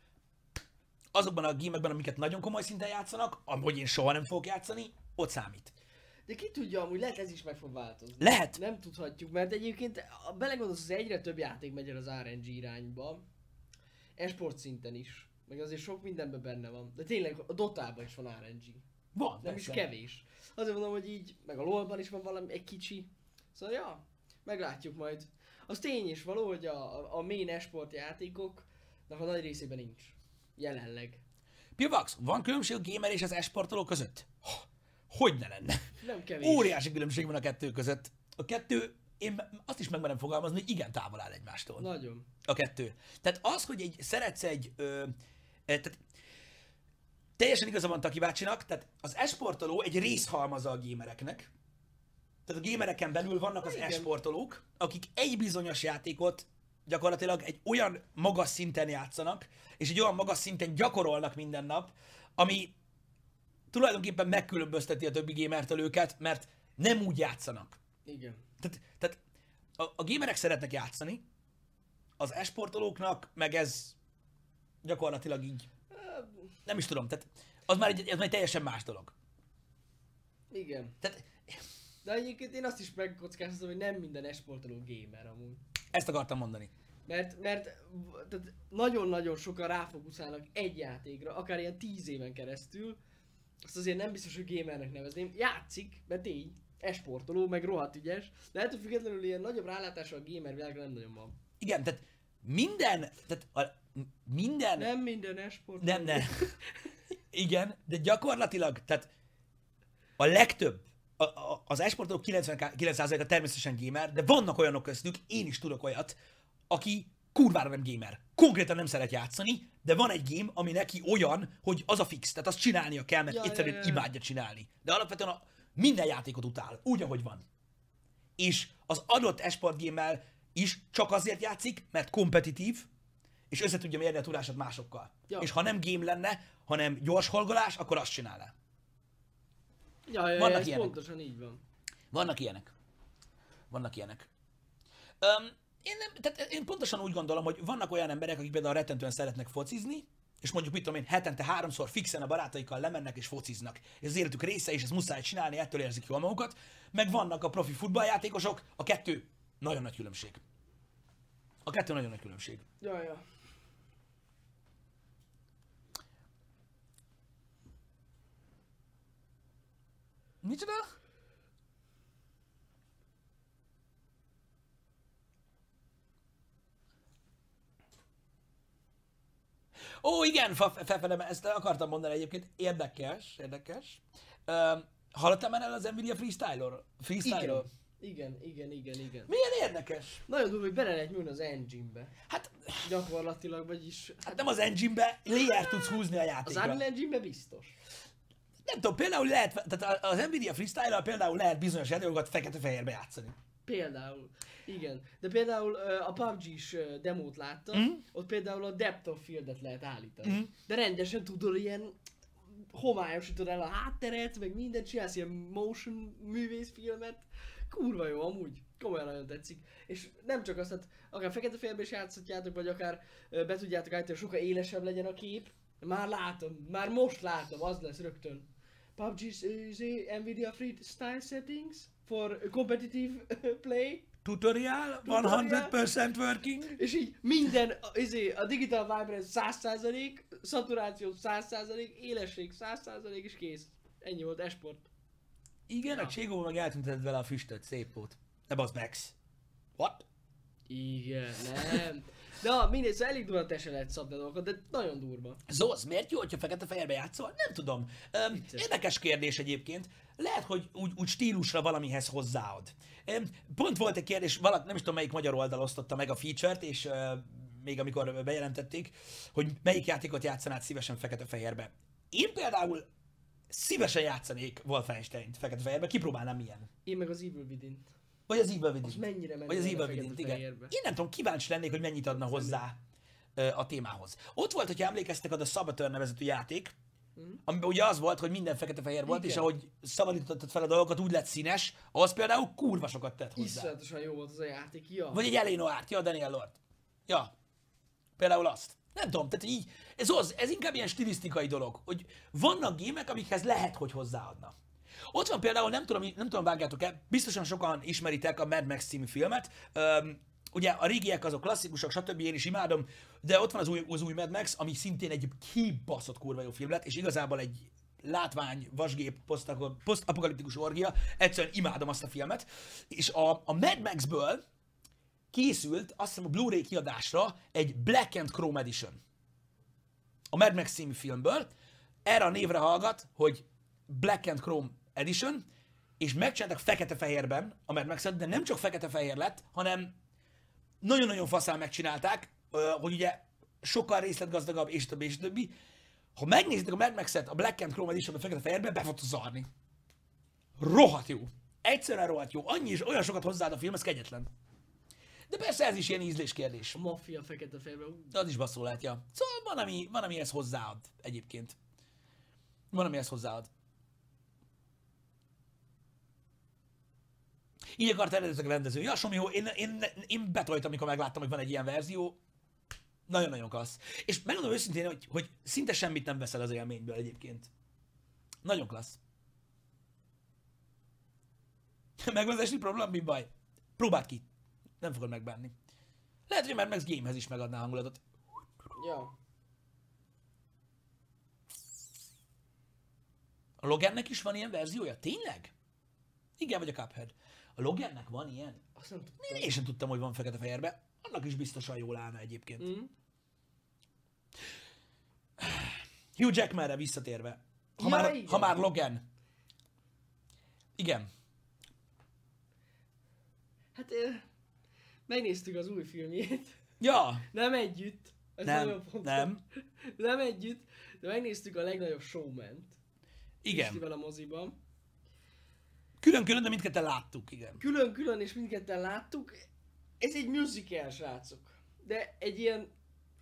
azokban a gémekben, amiket nagyon komoly szinten játszanak, ahogy én soha nem fogok játszani, ott számít. De ki tudja, amúgy lehet ez is meg fog változni. Lehet. Nem tudhatjuk, mert egyébként ha belegondolsz, az egyre több játék megy el az er en gé irányba. Esport szinten is. Meg azért sok mindenben benne van. De tényleg a Dotában is van er en gé. Van, Nem persze. is kevés. Azért mondom, hogy így, meg a LoL-ban is van valami egy kicsi. Szóval ja, meglátjuk majd. Az tény is való, hogy a, a main esport játékoknak a nagy részében nincs. Jelenleg. Pilvax, van különbség a gamer és az esportoló között? Hogy ne lenne? Nem kevés. Óriási különbség van a kettő között. A kettő, én azt is megmerem fogalmazni, hogy igen távol áll egymástól. Nagyon. A kettő. Tehát az, hogy egy, szeretsz egy... Ö, tehát teljesen igaza van Taki bácsinak, tehát az esportoló egy részhalmaza a gamereknek. Tehát a gamereken belül vannak az esportolók, akik egy bizonyos játékot gyakorlatilag egy olyan magas szinten játszanak, és egy olyan magas szinten gyakorolnak minden nap, ami tulajdonképpen megkülönbözteti a többi gamertől őket, mert nem úgy játszanak. Igen. Tehát, tehát a, a gamerek szeretnek játszani, az esportolóknak meg ez gyakorlatilag így, nem is tudom, tehát az már egy, ez már egy teljesen más dolog. Igen. Tehát, de egyébként én azt is megkockáztatom, hogy nem minden esportoló gamer amúgy. ezt akartam mondani. Mert, mert tehát nagyon-nagyon sokan ráfókuszálnak egy játékra, akár ilyen tíz éven keresztül. Azt azért nem biztos, hogy gamernek nevezném. Játszik, mert tény, esportoló, meg rohadt ügyes. De ettől függetlenül ilyen nagyobb rálátása a gamer világra nem nagyon van. Igen, tehát minden, tehát a, minden... Nem minden esportoló. Nem, nem. Igen, de gyakorlatilag, tehát a legtöbb, a, a, az esportolók kilencvenkilenc százaléka természetesen gamer, de vannak olyanok köztük, én is tudok olyat, aki kurvára nem gamer. Konkrétan nem szeret játszani, de van egy game, ami neki olyan, hogy az a fix, tehát azt csinálnia kell, mert Ja, egyszerűen ja, ja. imádja csinálni. De alapvetően a, minden játékot utál, úgy, ahogy van. És az adott esport game-mel is csak azért játszik, mert kompetitív, és össze tudja mérni a tudását másokkal. Ja. És ha nem game lenne, hanem gyors horgolás, akkor azt csinálná. Ja, ja, Vannak ja, ez ilyenek. pontosan így van. Vannak ilyenek. Vannak ilyenek. Um, én, nem, tehát én pontosan úgy gondolom, hogy vannak olyan emberek, akik például rettentően szeretnek focizni, és mondjuk, mit tudom én, hetente háromszor fixen a barátaikkal lemennek és fociznak. Ez az életük része, és ezt muszáj csinálni, ettől érzik jól magukat. Meg vannak a profi futballjátékosok, a kettő nagyon nagy különbség. A kettő nagyon nagy különbség. Ja, ja. Micsoda? Ó, igen, felfedem, ezt akartam mondani egyébként. Érdekes, érdekes. Uh, hallottál már el az Nvidia Freestyle-ról? Freestyle-ról? Igen, igen, igen, igen. Milyen érdekes? Nagyon durva, hogy bele lehet nyúlni az engine-be. Hát, Gyakorlatilag, vagyis... hát nem az engine-be, layer tudsz húzni a Az játékra. Unreal Engine-be biztos. Nem tudom, például lehet, tehát az Nvidia Freestyle-ral például lehet bizonyos játékokat fekete-fehérbe játszani. Például. Igen. De például ö, a pé u bé gés ö, demót láttam, Mm. ott például a depth of fieldet lehet állítani. Mm. De rendesen tudod, ilyen homályosítod el a hátteret, meg mindent, csinálsz ilyen motion művészfilmet. Kurva jó amúgy. Komolyan nagyon tetszik. És nem csak azt, hát akár fekete-fehérbe is játszhatjátok, vagy akár ö, be tudjátok állítani, hogy sokkal élesebb legyen a kép. Már látom, már most látom, az lesz rögtön. pé u bé gé uh, Nvidia Freestyle settings for competitive play. Tutorial, Tutorial. száz százalék working. És így minden, izé, a digital vibrance száz százalék, szaturáció száz százalék, élesség száz százalék, és kész. Ennyi volt, esport. Igen, a Cségó meg eltünteted vele a füstöt, szép volt. De az Max. What? Igen, nem. De mindegy, szóval elég durva tese lehet szabni a dolgokat, de nagyon durva. Zolz, miért jó, hogyha fekete-fehérbe játszol? Nem tudom. Um, érdekes kérdés egyébként. Lehet, hogy úgy, úgy stílusra valamihez hozzáad. Um, pont volt egy kérdés, valaki, nem is tudom melyik magyar oldal osztotta meg a feature-t, és uh, még amikor bejelentették, hogy melyik játékot játszanád szívesen fekete-fehérbe. Én például szívesen játszanék Wolfenstein-t fekete-fehérbe, kipróbálnám milyen. Én meg az Evil Within. Vagy az Evil Within. Az mennyire menő Vagy az lenne Evil Within, igen. fekete-fehérbe. Én nem tudom, kíváncsi lennék, hogy mennyit adna hozzá ö, a témához. Ott volt, hogyha emlékeztek, az a Saboteur nevezetű játék, Mhm. amiben ugye az volt, hogy minden fekete-fehér volt, Igen. és ahogy szabadítottad fel a dolgokat, úgy lett színes, az például kurva sokat tett hozzá. Iszonyatosan jó volt az a játék, ja. Vagy egy Eleno Art, ja, Daniel Lord. Ja, például azt. Nem tudom, tehát így, ez az, ez inkább ilyen stilisztikai dolog, hogy vannak gémek, amikhez lehet, hogy hozzáadna. Ott van például, nem tudom, nem tudom, vágjátok-e, biztosan sokan ismeritek a Mad Max című filmet. Üm, ugye a régiek azok klasszikusok, stb. Én is imádom, de ott van az új, az új Mad Max, ami szintén egy kibaszott kurva jó film lett, és igazából egy látvány, vasgép, posztako- posztapokaliptikus orgia. Egyszerűen imádom azt a filmet. És a, a Mad Maxből készült, azt hiszem a Blu-ray kiadásra egy Black and Chrome Edition. A Mad Max című filmből. Erre a névre hallgat, hogy Black and Chrome Edition, és megcsináltak fekete-fehérben a Mad Max-et, de nem csak fekete-fehér lett, hanem nagyon-nagyon faszán megcsinálták, ö, hogy ugye sokkal részletgazdagabb, és többi, és többi. Ha megnézitek a Mad Max-et a Black and Chrome Edition-ben fekete-fehérben, be fogtok zarni. Rohadt jó. Egyszerűen rohadt jó. Annyi is, olyan sokat hozzáad a film, ez kegyetlen. De persze ez is ilyen ízléskérdés. A maffia fekete-fehérbe. ú. Az is basszó lehet, ja. Szóval van, ami, van, ami ezt hozzáad egyébként. Van, ami ezt hozzáad. Így akart eredetileg a rendező. Ja, Somi, én, én, én betoltam, amikor megláttam, hogy van egy ilyen verzió. Nagyon-nagyon klassz. És megmondom őszintén, hogy, hogy szinte semmit nem veszel az élményből egyébként. Nagyon klassz. Megvan az esni problém, mi baj? Próbáld ki. Nem fogod megbánni. Lehet, hogy már Max Gamehez is megadná a hangulatot. Ja. A Logannek is van ilyen verziója? Tényleg? Igen, vagy a Cuphead. A Logannek van ilyen? Azt nem tudtam. Én sem tudtam, hogy van fekete-fehérbe. Annak is biztosan jól állna egyébként. Mm. Hugh Jackmanre visszatérve. Ha, Ja, már, igen. ha már Logan. Igen. Hát ö, megnéztük az új filmjét. Ja. Nem együtt. Ez Nem, nagyon fontos. nem. Nem együtt, de megnéztük a legnagyobb showment. Igen. Pistivel a moziban. Külön-külön, de mindketten láttuk, igen. Külön-külön és mindketten láttuk. Ez egy musical, srácok. De egy ilyen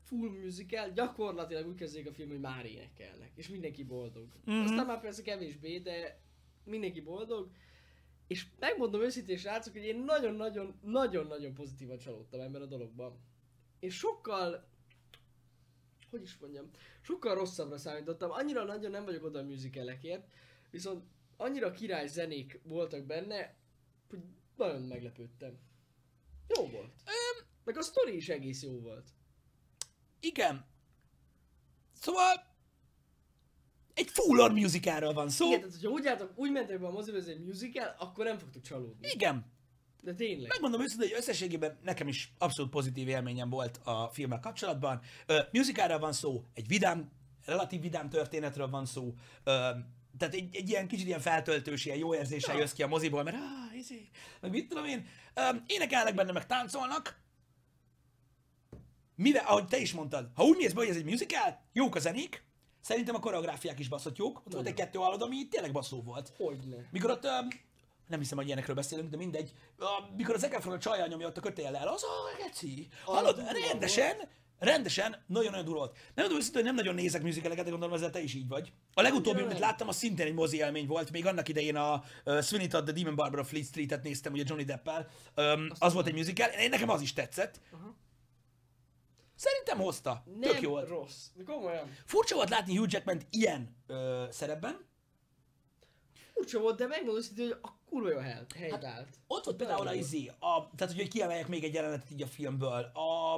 full musical, gyakorlatilag úgy kezdődik a film, hogy már énekelnek, és mindenki boldog. Mhm. Aztán már persze kevésbé, de mindenki boldog. És megmondom őszintén, srácok, hogy én nagyon-nagyon, nagyon-nagyon pozitívan csalódtam ebben a dologban. És sokkal, hogy is mondjam, sokkal rosszabbra számítottam. Annyira nagyon nem vagyok oda a musicalekért, viszont annyira király zenék voltak benne, hogy nagyon meglepődtem. Jó volt. Öm, Meg a sztori is egész jó volt. igen. Szóval egy full-on musicalről van szó. Igen, tehát hogyha úgy, álltak, úgy mentek be a moziba, ez egy musical, akkor nem fogtok csalódni. Igen. De tényleg. Megmondom őszintén, hogy összességében nekem is abszolút pozitív élményem volt a filmmel kapcsolatban. Uh, musicalről van szó, egy vidám, relatív vidám történetről van szó. Uh, tehát egy, egy ilyen kicsit ilyen feltöltős, ilyen jó érzéssel Ja. jössz ki a moziból, mert ah, izé, meg mit tudom én. Um, énekelnek benne, meg táncolnak. Mivel, ahogy te is mondtad, ha úgy mész be, hogy ez egy musical, jók a zenék, szerintem a koreográfiák is baszott jók. Ott volt egy kettő hallod, ami tényleg basszó volt. Hogyne. Mikor ott, um, nem hiszem, hogy ilyenekről beszélünk, de mindegy, uh, mikor az Zac Efron a csajjal nyomja ott a kötéllel, az a geci. Hallod, durva rendesen, rendesen, nagyon-nagyon durva volt. Nem tudom őszintén, hogy nem nagyon nézek musicaleket, de gondolom ezzel te is így vagy. A legutóbbi, Annyira amit nem. láttam, az szintén egy mozi élmény volt, még annak idején a uh, Sweeney Todd, The Demon Barber of Fleet Street-et néztem, ugye Johnny Deppel, um, az volt egy musical, én, nekem az is tetszett. Aha. Szerintem hozta, Nem tök jó volt. rossz. De komolyan. Furcsa volt látni Hugh Jackman ilyen ö, szerepben. Furcsa volt, de megmondom őszintén, hogy a kurva jó hely, helyt állt. Ott volt De például a jó. izé, a, tehát hogy kiemeljek még egy jelenetet így a filmből. A,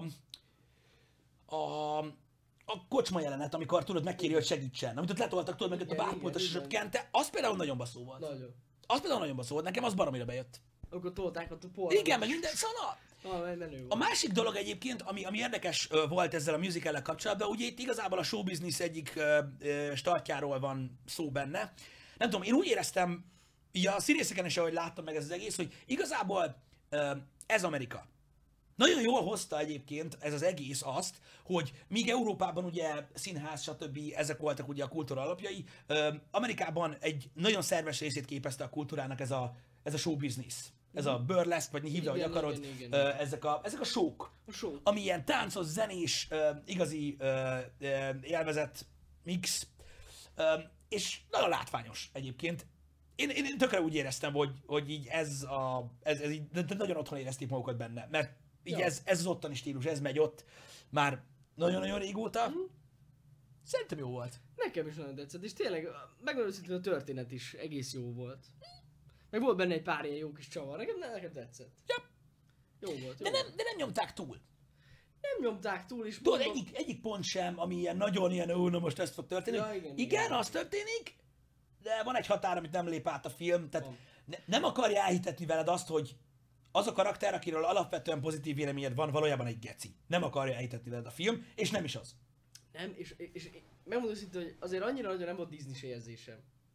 a, a kocsma jelenet, amikor tudod, megkéri, hogy segítsen. Amit ott letoltak, tudod, meg ott a Igen, bárpultos és igen, ott igen. kente, az például nagyon baszó volt. Nagyon. Az például nagyon baszó volt, nekem az baromira bejött. Akkor tolták ott a porra. Igen, meg minden, szóval Ah, menő volt. a másik dolog egyébként, ami, ami érdekes ö, volt ezzel a musical-lel kapcsolatban, ugye itt igazából a show business egyik ö, ö, startjáról van szó benne. Nem tudom, én úgy éreztem, így a színészeken is, ahogy láttam meg ez az egész, hogy igazából ö, ez Amerika. Nagyon jól hozta egyébként ez az egész azt, hogy míg Európában ugye színház, stb. Ezek voltak ugye a kultúra alapjai, ö, Amerikában egy nagyon szerves részét képezte a kultúrának ez a, ez a show business. Ez a burlesque, vagy hívd, ahogy Igen, akarod, igen, igen, ö, igen. ezek a, ezek a show-k, A show. ami ilyen táncos, zenés, ö, igazi ö, ö, élvezet mix, ö, és nagyon látványos egyébként. Én, én, én tökre úgy éreztem, hogy, hogy így ez a, ez, ez így, de, de nagyon otthon érezték magukat benne, mert így Ja. ez, ez az ottani stílus, ez megy ott már nagyon-nagyon régóta. Mhm. Szerintem jó volt. Nekem is nagyon tetszett, és tényleg, megmondom őszintén, a történet is egész jó volt. Meg volt benne egy pár ilyen jó kis csavar, nekem, nekem tetszett. Ja. Jó volt, jó De nem, volt. de nem nyomták túl. Nem nyomták túl is. Tudod, mondom- egyik, egyik pont sem, ami ilyen nagyon ilyen, ó, na most ez fog történni. Ja, igen, igen, igen. az történik, de van egy határ, amit nem lép át a film, tehát Van. ne, nem akarja elhitetni veled azt, hogy az a karakter, akiről alapvetően pozitív véleményed van, valójában egy geci. Nem akarja elhitetni veled a film, és nem is az. Nem, és, és, és megmondom őszintén, hogy azért annyira nagyon nem volt Disney-s érzésem.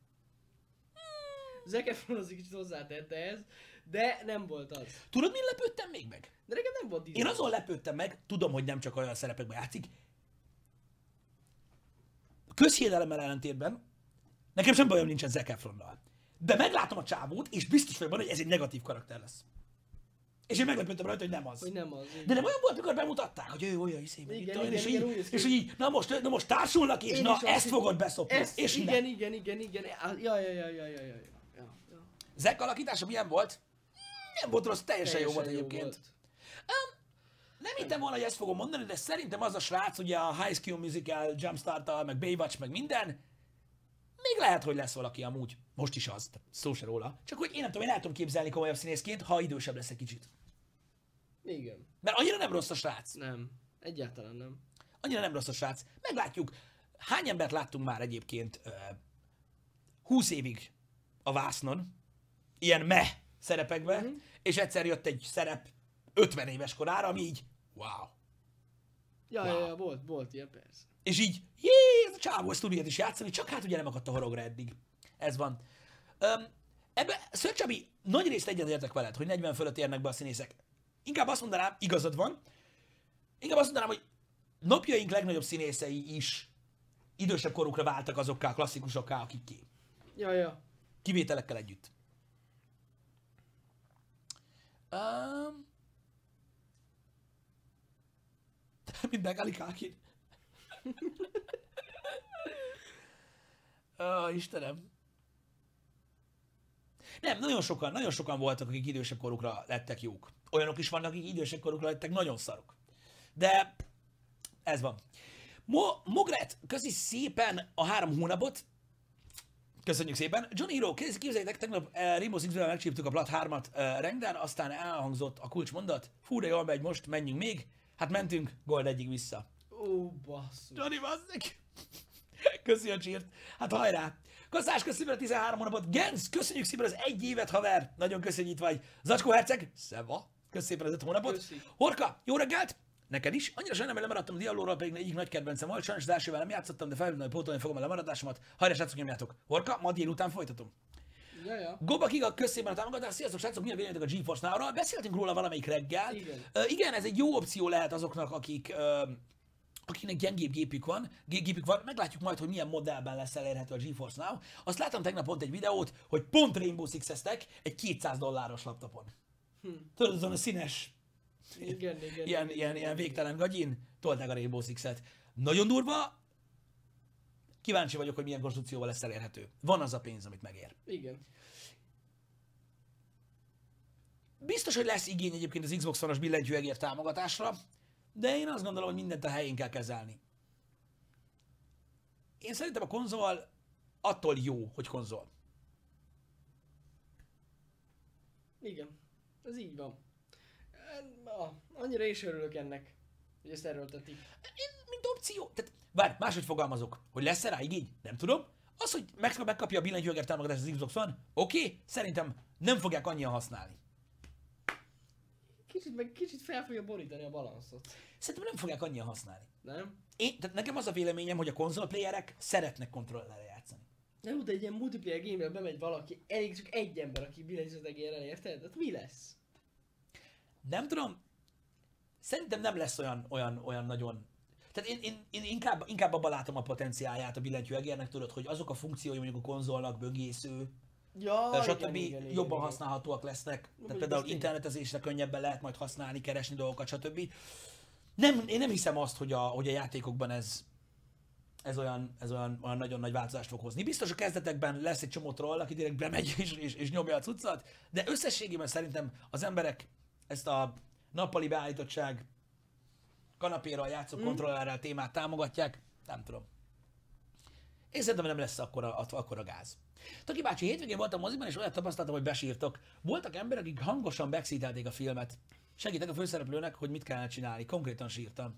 Zac Efron az egy kicsit hozzátette ez, de nem volt az. Tudod, min lepődtem még meg? De nekem nem volt Disney. Én azon lepődtem meg, tudom, hogy nem csak olyan szerepekben játszik. Közhiedelemmel ellentétben nekem sem bajom nincsen Zac Efronnal. De meglátom a csávót, és biztos vagyok benne, hogy ez egy negatív karakter lesz. És én meglepődtem rajta, hogy nem az. Hogy nem az. De nem olyan volt, mikor bemutatták, hogy ő olyan iszé, meg Igen, itt olyan, igen, és, igen, így, úgy néz ki, és hogy- így, na most, na most társulnak, és Én na is azt ezt hittem- fogod beszopni. Ezt, És igen, nem. igen, igen, igen, Á, ja, ja, ja, ja, ja, ja, ja, ja. Zac alakítása milyen volt? Nem volt rossz, teljesen, jó volt Teljesen egyébként. volt. Nem hittem volna, hogy ezt fogom mondani, de szerintem az a srác, ugye a High School Musical, Jumpstart-tal, meg Baywatch, meg minden, még lehet, hogy lesz valaki amúgy. Most is az, tehát szó se róla. Csak hogy én nem tudom, én el tudom képzelni komolyabb színészként, ha idősebb lesz egy kicsit. Igen. Mert annyira nem rossz a srác. Nem. Egyáltalán nem. Annyira nem rossz a srác. Meglátjuk. Hány embert láttunk már egyébként uh, húsz évig a vásznon, ilyen meh szerepekben, Mhm. és egyszer jött egy szerep ötven éves korára, ami így, wow. Ja, Wow. ja, ja, volt, volt ilyen, persze. És így, jé, ez a csávó ezt tudja is játszani, csak hát ugye nem akadt a horogra eddig. Ez van. Um, ebbe, Ször Csabi, nagy részt egyetértek veled, hogy negyven fölött érnek be a színészek. Inkább azt mondanám, igazad van, inkább azt mondanám, hogy napjaink legnagyobb színészei is idősebb korukra váltak azokká a klasszikusokká, akik ki. Ja, ja. Kivételekkel együtt. Um, mint Megali Kalkin. Ó, Istenem. Nem, nagyon sokan, nagyon sokan voltak, akik idősebb korukra lettek jók. Olyanok is vannak, akik idősebb korukra lettek nagyon szarok. De ez van. Mo- Mogret, köszi szépen a három hónapot. Köszönjük szépen. Johnny Hero, képzeljétek, tegnap uh, Rainbow Six-ben megcsíptük a Plat hármat uh, Rengden, aztán elhangzott a kulcsmondat. Fú, de jól megy most, menjünk még. Hát mentünk, Gold egyig vissza. Ó, basszus. Johnny, basszeg. Köszi a csírt. Hát hajrá. Kaszás, köszönjük a tizenhárom hónapot. Gens, köszönjük szépen az egy évet, haver. Nagyon köszönjük, itt vagy. Zacskó herceg, szeva. Köszönjük szépen az öt hónapot. Köszi. Horka, jó reggelt. Neked is. Annyira sajnálom, hogy lemaradtam a Diablo-ról, pedig egyik nagy kedvencem volt. Sajnos az elsővel nem játszottam, de felhívnám, hogy pótolni fogom a lemaradásomat. Hajrá, srácok, nyomjátok. Horka, ma délután folytatom. Ja, ja. Goba Kiga, köszönjük a támogatást. Sziasztok, srácok, mi a véleményetek a GeForce Now-ról? Beszéltünk róla valamelyik reggel. Igen. Uh, igen, ez egy jó opció lehet azoknak, akik uh, akiknek gyengébb gépük van, gé- gépük van, meglátjuk majd, hogy milyen modellben lesz elérhető a GeForce Now. Azt láttam tegnap pont egy videót, hogy pont Rainbow Six-eztek egy kétszáz dolláros laptopon. Hm. Tudod, azon a színes, Igen, igen. ilyen, igen, ilyen, igen, ilyen végtelen gagyin, tolták a Rainbow Six-et. Nagyon durva, kíváncsi vagyok, hogy milyen konstrukcióval lesz elérhető. Van az a pénz, amit megér. Igen. Biztos, hogy lesz igény egyébként az Xbox One-os billentyűegér támogatásra, de én azt gondolom, hogy mindent a helyén kell kezelni. Én szerintem a konzol attól jó, hogy konzol. Igen. Ez így van. Ah, annyira is örülök ennek, hogy ezt erőltetik. Én, mint opció, tehát bár máshogy fogalmazok, hogy lesz-e rá igény, nem tudom. Az, hogy meg, megkapja a billentyűegér támogatást az Xbox One, oké, okay, szerintem nem fogják annyian használni. Kicsit, meg kicsit fel fogja borítani a balanszot. Szerintem nem fogják annyian használni. Nem? Én, tehát nekem az a véleményem, hogy a konzolplayerek szeretnek kontrollerre játszani. Nem, de egy ilyen multiplayer game-re bemegy valaki, elég csak egy ember, aki billentyűzetegérrel, érted? Hát mi lesz? Nem tudom, szerintem nem lesz olyan, olyan, olyan nagyon... Tehát én, én, én inkább, inkább abban látom a potenciáját a billentyűegérnek, tudod, hogy azok a funkciói mondjuk a konzolnak, böngésző, Ja, stb. igen, igen, igen, jobban igen. használhatóak lesznek. Tehát mondjuk például ez tény. internetezésre könnyebben lehet majd használni, keresni dolgokat, stb. Nem, én nem hiszem azt, hogy a, hogy a játékokban ez, ez, olyan, ez olyan, olyan nagyon nagy változást fog hozni. Biztos a kezdetekben lesz egy csomó troll, aki direkt bemegy és, és, és nyomja a cuccat, de összességében szerintem az emberek ezt a nappali beállítottság kanapéral játszó mm. kontrollerrel témát támogatják, nem tudom. Én szerintem nem lesz akkora, akkora gáz. Taki bácsi, hétvégén voltam moziban, és olyat tapasztaltam, hogy besírtok. Voltak emberek, akik hangosan backseatelték a filmet. Segítek a főszereplőnek, hogy mit kellene csinálni. Konkrétan sírtam.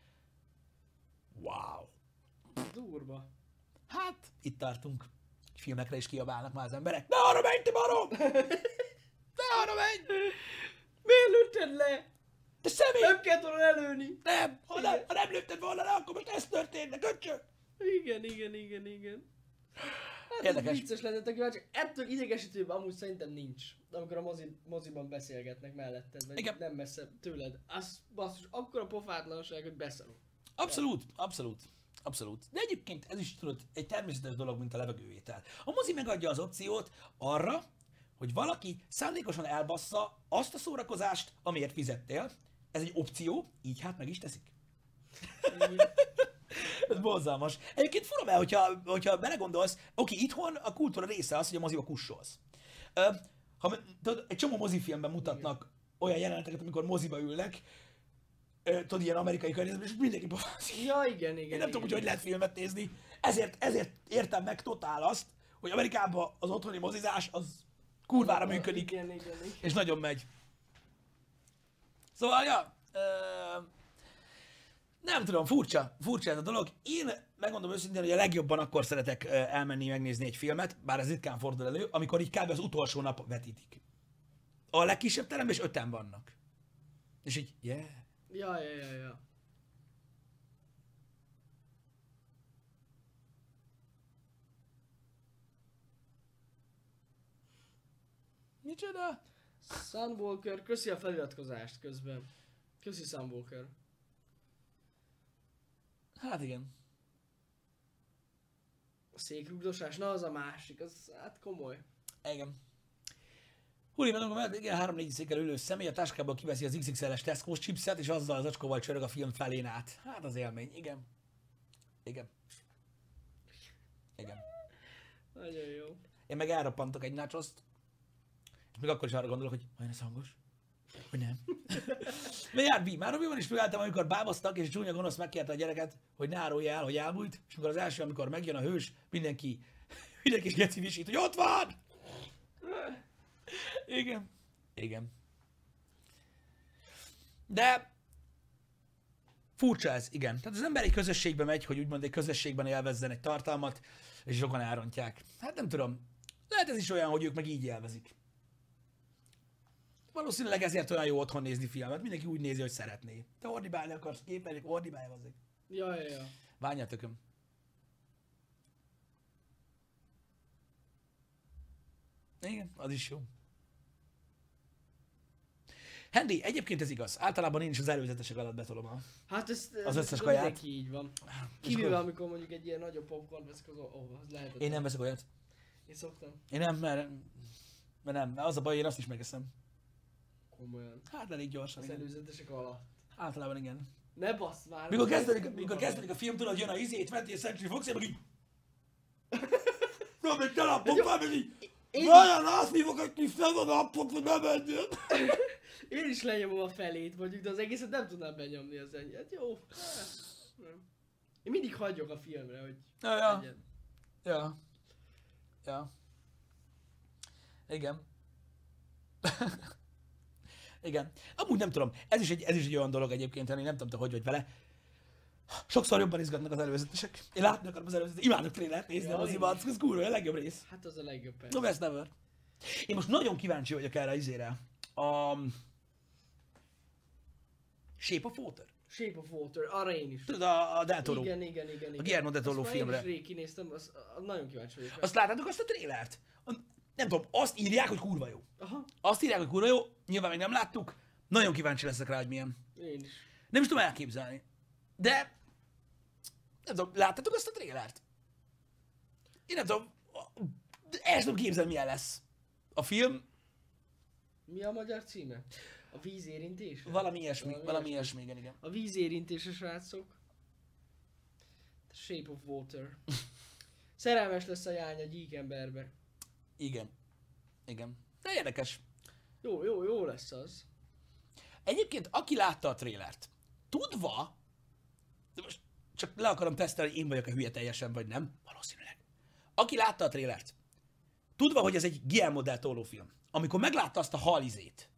Wow. Durva. Hát, itt tartunk. Filmekre is kiabálnak már az emberek. Ne arra menj, te barom! Ne arra menj! Miért lőtted le? Te személy! Nem kellett volna előni. Nem! Ha nem, ha nem lőtted volna le, akkor most ez történne, köcsög! Igen, igen, igen, igen. Hát Érdekes. ez vicces lenne, tök csak ettől idegesítőbb amúgy szerintem nincs. Amikor a mozi, moziban beszélgetnek melletted, vagy Igen. nem messze tőled. Az basszus, akkora pofátlanság, hogy beszarok. Abszolút, abszolút, abszolút. De egyébként ez is tudod, egy természetes dolog, mint a levegővétel. A mozi megadja az opciót arra, hogy valaki szándékosan elbassza azt a szórakozást, amiért fizettél. Ez egy opció, így hát meg is teszik. Igen. Ez borzalmas. Egyébként fura, mert hogyha, hogyha belegondolsz, oké, itthon a kultúra része az, hogy a moziba kussolsz. Ö, ha, tudod, egy csomó mozifilmben mutatnak igen. olyan jeleneteket, amikor moziba ülnek, ö, tudod, ilyen amerikai környezetben, és mindenki pofázik. Ja, igen, igen. Én nem igen, tudom, hogy hogy lehet filmet nézni. Ezért, ezért értem meg totál azt, hogy Amerikában az otthoni mozizás az kurvára működik, Igen, igen, igen. és nagyon megy. Szóval, ja, ö, nem tudom, furcsa, furcsa ez a dolog. Én megmondom őszintén, hogy a legjobban akkor szeretek ö, elmenni megnézni egy filmet, bár ez ritkán fordul elő, amikor így kb. Az utolsó nap vetítik. A legkisebb teremben is öten vannak. És így, yeah. Ja, ja, ja, ja. Micsoda? Sunwalker, köszi a feliratkozást közben. Köszi Sunwalker. Hát igen. A székrugdosás, na az a másik, az hát komoly. Igen. Huli, mondom, mert igen, három-négy székkel ülő személy a táskából kiveszi az iksz iksz el-es Tesco-s chipset, és azzal az acskóval csörög a film felén át. Hát az élmény, igen. Igen. Igen. Nagyon jó. Én meg elrappantok egy nachoszt, és még akkor is arra gondolok, hogy vajon ez hangos? Hogy nem? Mert jár bí, már Robiban is próbáltam, amikor báboztak, és csúnya gonosz megkérte a gyereket, hogy ne árulja el, hogy elbújt, és amikor az első, amikor megjön a hős, mindenki, mindenki is geci visít, hogy ott van! Igen. Igen. De furcsa ez, igen. Tehát az ember egy közösségbe megy, hogy úgymond egy közösségben élvezzen egy tartalmat, és sokan elrontják. Hát nem tudom. Lehet ez is olyan, hogy ők meg így élvezik. Valószínűleg ezért olyan jó otthon nézni filmet. Mindenki úgy nézi, hogy szeretné. Te ordibálni akarsz képernyők, ordibálj hozzá. Ja, ja, ja. Bánja tököm. Igen, az is jó. Hendi, egyébként ez igaz. Általában én is az előzetesek alatt betolom a... Hát ez, ez Az összes ez kaját. mindenki így van. Kivéve, akkor- amikor mondjuk egy ilyen nagyobb popcorn veszek, az, oh, az lehetetlen. Én nem veszek olyat. Én szoktam. Én nem, mert, mert nem. Mert az a baj, én azt is megeszem. Komolyan. Hát elég gyorsan, Az igen. előzetesek alatt. Általában igen. Ne bassz már! Mikor kezdődik, mikor kezdődik a film, tudod, jön a izé, twentieth Century Fox, én meg így... Tudom, még te napom fel, meg így... Én- Vajon azt hívok, hogy ki fel a napot, hogy nem menjél? Én is lenyomom a felét mondjuk, de az egészet nem tudnám benyomni az ennyi. Hát jó. Hát, nem. Én mindig hagyok a filmre, hogy Ja, ja. legyen. Ja. Ja. Igen. Igen. Amúgy nem tudom. Ez is egy, ez is egy olyan dolog egyébként, én nem tudom, te hogy vagy vele. Sokszor jobban izgatnak az előzetesek. Én látni akarom az előzetesek. Imádok trélert nézni, Ja, az én imac, ez kurva, a legjobb rész. Hát az a legjobb perc. No best ever. Én most nagyon kíváncsi vagyok erre az izére. A... Shape of Water. Shape of Water, arra én is. Tudod, a, a Del Toro. Igen, igen, igen, igen. Guillermo del Toro Azt már filmre. Én is rég kinéztem, az, az nagyon kíváncsi vagyok. rá. Azt láttátok azt a trélert? A- Nem tudom, azt írják, hogy kurva jó. Aha, Azt írják, hogy kurva jó, nyilván még nem láttuk. Nagyon kíváncsi leszek rá, hogy milyen. én is. Nem is tudom elképzelni. De... Nem tudom, láttatok azt a trélert? Én nem tudom... El sem tudom képzelni, milyen lesz. A film Mi a magyar címe? A vízérintés? valami ilyesmi, Valami valami ilyesmi. ilyesmi, igen, igen. A vízérintés, srácok. The Shape of Water. Szerelmes lesz a jány a gyík emberbe. Igen. Igen. De érdekes. Jó, jó, jó lesz az. Egyébként, aki látta a trélert, tudva, de most csak le akarom tesztelni, én vagyok a hülye teljesen, vagy nem, valószínűleg. Aki látta a trélert, tudva, hogy ez egy Guillermo del Toro film, amikor meglátta azt a halizét,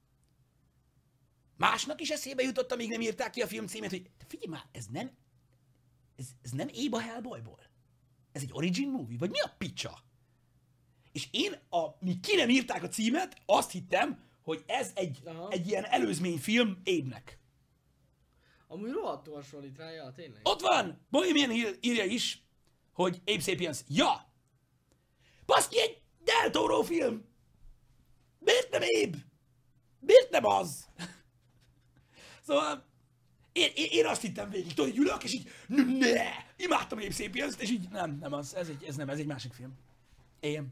másnak is eszébe jutott, amíg nem írták ki a film címét, hogy de figyelj már, ez nem, ez, ez nem Éba Hellboyból. Ez egy origin movie, vagy mi a picsa? És én, a, mi ki nem írták a címet, azt hittem, hogy ez egy, Aha. egy ilyen előzményfilm Abe-nek. Amúgy rohadtul hasonlít rá, ja, tényleg. Ott van! Bohemian Hill írja is, hogy Abe Sapiens. Ja! Baszki, egy Del Toro film! Miért nem Abe? Miért nem az? Szóval én, én, én azt hittem végig, tudod, hogy ülök, és így ne! Imádtam Abe Sapiens-t, és így nem, nem az, ez, egy, ez nem, ez egy másik film. Én.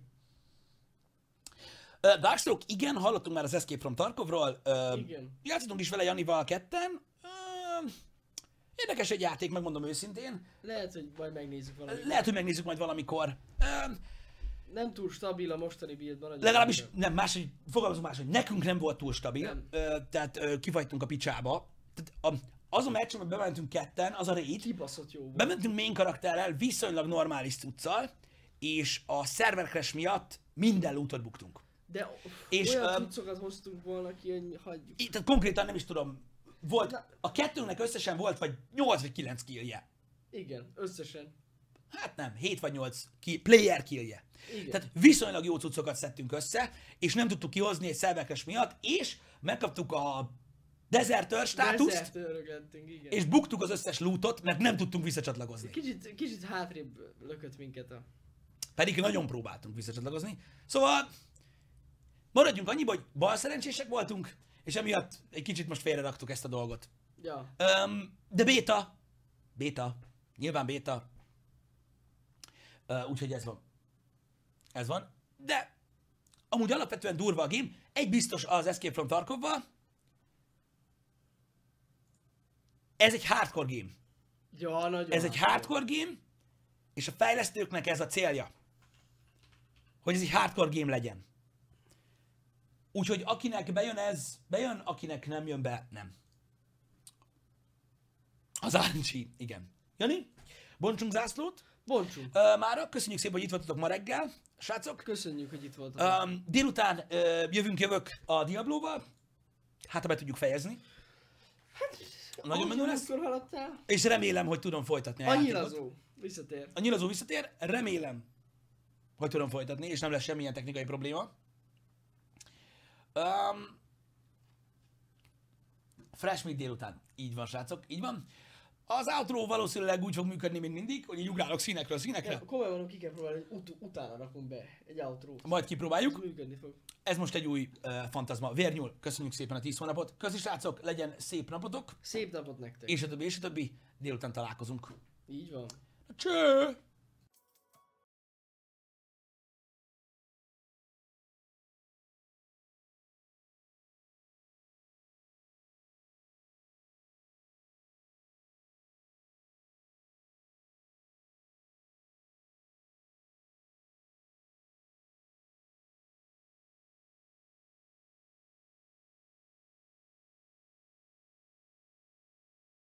Uh, Darkstroke, igen, hallottunk már az Escape from Tarkovról. Uh, Igen. Játszottunk is vele Janival ketten. Uh, érdekes egy játék, megmondom őszintén. Lehet, hogy majd megnézzük valamit. Lehet, hogy megnézzük majd valamikor. Uh, Nem túl stabil a mostani buildban. nagyon legalábbis, jó. nem, máshogy, fogalmazunk más, hogy nekünk nem volt túl stabil. Nem. Uh, tehát uh, kifagytunk a picsába. Tehát a, az a meccs, amiben bementünk ketten, az a raid. Kibaszott jó volt. Bementünk main karakterrel, viszonylag normális cuccal, és a server crash miatt minden lootot buktunk. De És, és, olyan öm, cuccokat hoztunk volna ki, hogy hagyjuk. Í- Tehát konkrétan nem is tudom, volt, Na. a kettőnknek összesen volt vagy nyolc vagy kilenc killje. Igen, összesen. Hát nem, hét vagy nyolc ki, player killje. Igen. Tehát viszonylag jó cuccokat szedtünk össze, és nem tudtuk kihozni egy szervekes miatt, és megkaptuk a desertőr státuszt, Desertőrök lettünk, igen. és buktuk az összes lootot, mert nem tudtunk visszacsatlakozni. Kicsit, kicsit hátrébb lökött minket a... Pedig nagyon próbáltunk visszacsatlakozni. Szóval maradjunk annyiba, hogy balszerencsések voltunk, és emiatt egy kicsit most félreraktuk ezt a dolgot. Ja. Um, de béta, béta, nyilván béta, uh, úgyhogy ez van. Ez van, de Amúgy alapvetően durva a game. Egy biztos az Escape from Tarkovval. Ez egy hardcore game. Ja, nagyon Ez egy hardcore game, és a fejlesztőknek ez a célja. Hogy ez egy hardcore game legyen. Úgyhogy akinek bejön ez, bejön, akinek nem jön be, nem. Az er en gé, igen. Jani? Bontsunk zászlót. Bontsunk. Uh, mára, köszönjük szépen, hogy itt voltatok ma reggel, srácok. Köszönjük, hogy itt voltatok. Um, délután uh, jövünk, jövök a Diablóval. Hát, ha be tudjuk fejezni. Hát, nagyon menő lesz. haladtál. És remélem, hogy tudom folytatni a A játékot. nyilazó. Visszatér. A nyilazó visszatér. Remélem, hogy tudom folytatni, és nem lesz semmilyen technikai probléma. Um, Fresh Meat délután. Így van, srácok, így van. Az outro valószínűleg úgy fog működni, mint mindig, hogy így ugrálok színekről színekre. Ja, komolyan mondom, ki kell próbálni, hogy ut- utána rakunk be egy outrót. Majd kipróbáljuk. Ez működni fog. Ez most egy új uh, fantazma. Vérnyúl, köszönjük szépen a tíz hónapot. Köszi, srácok, legyen szép napotok. Szép napot nektek. És a többi, és a többi. Délután találkozunk. Így van. Cső!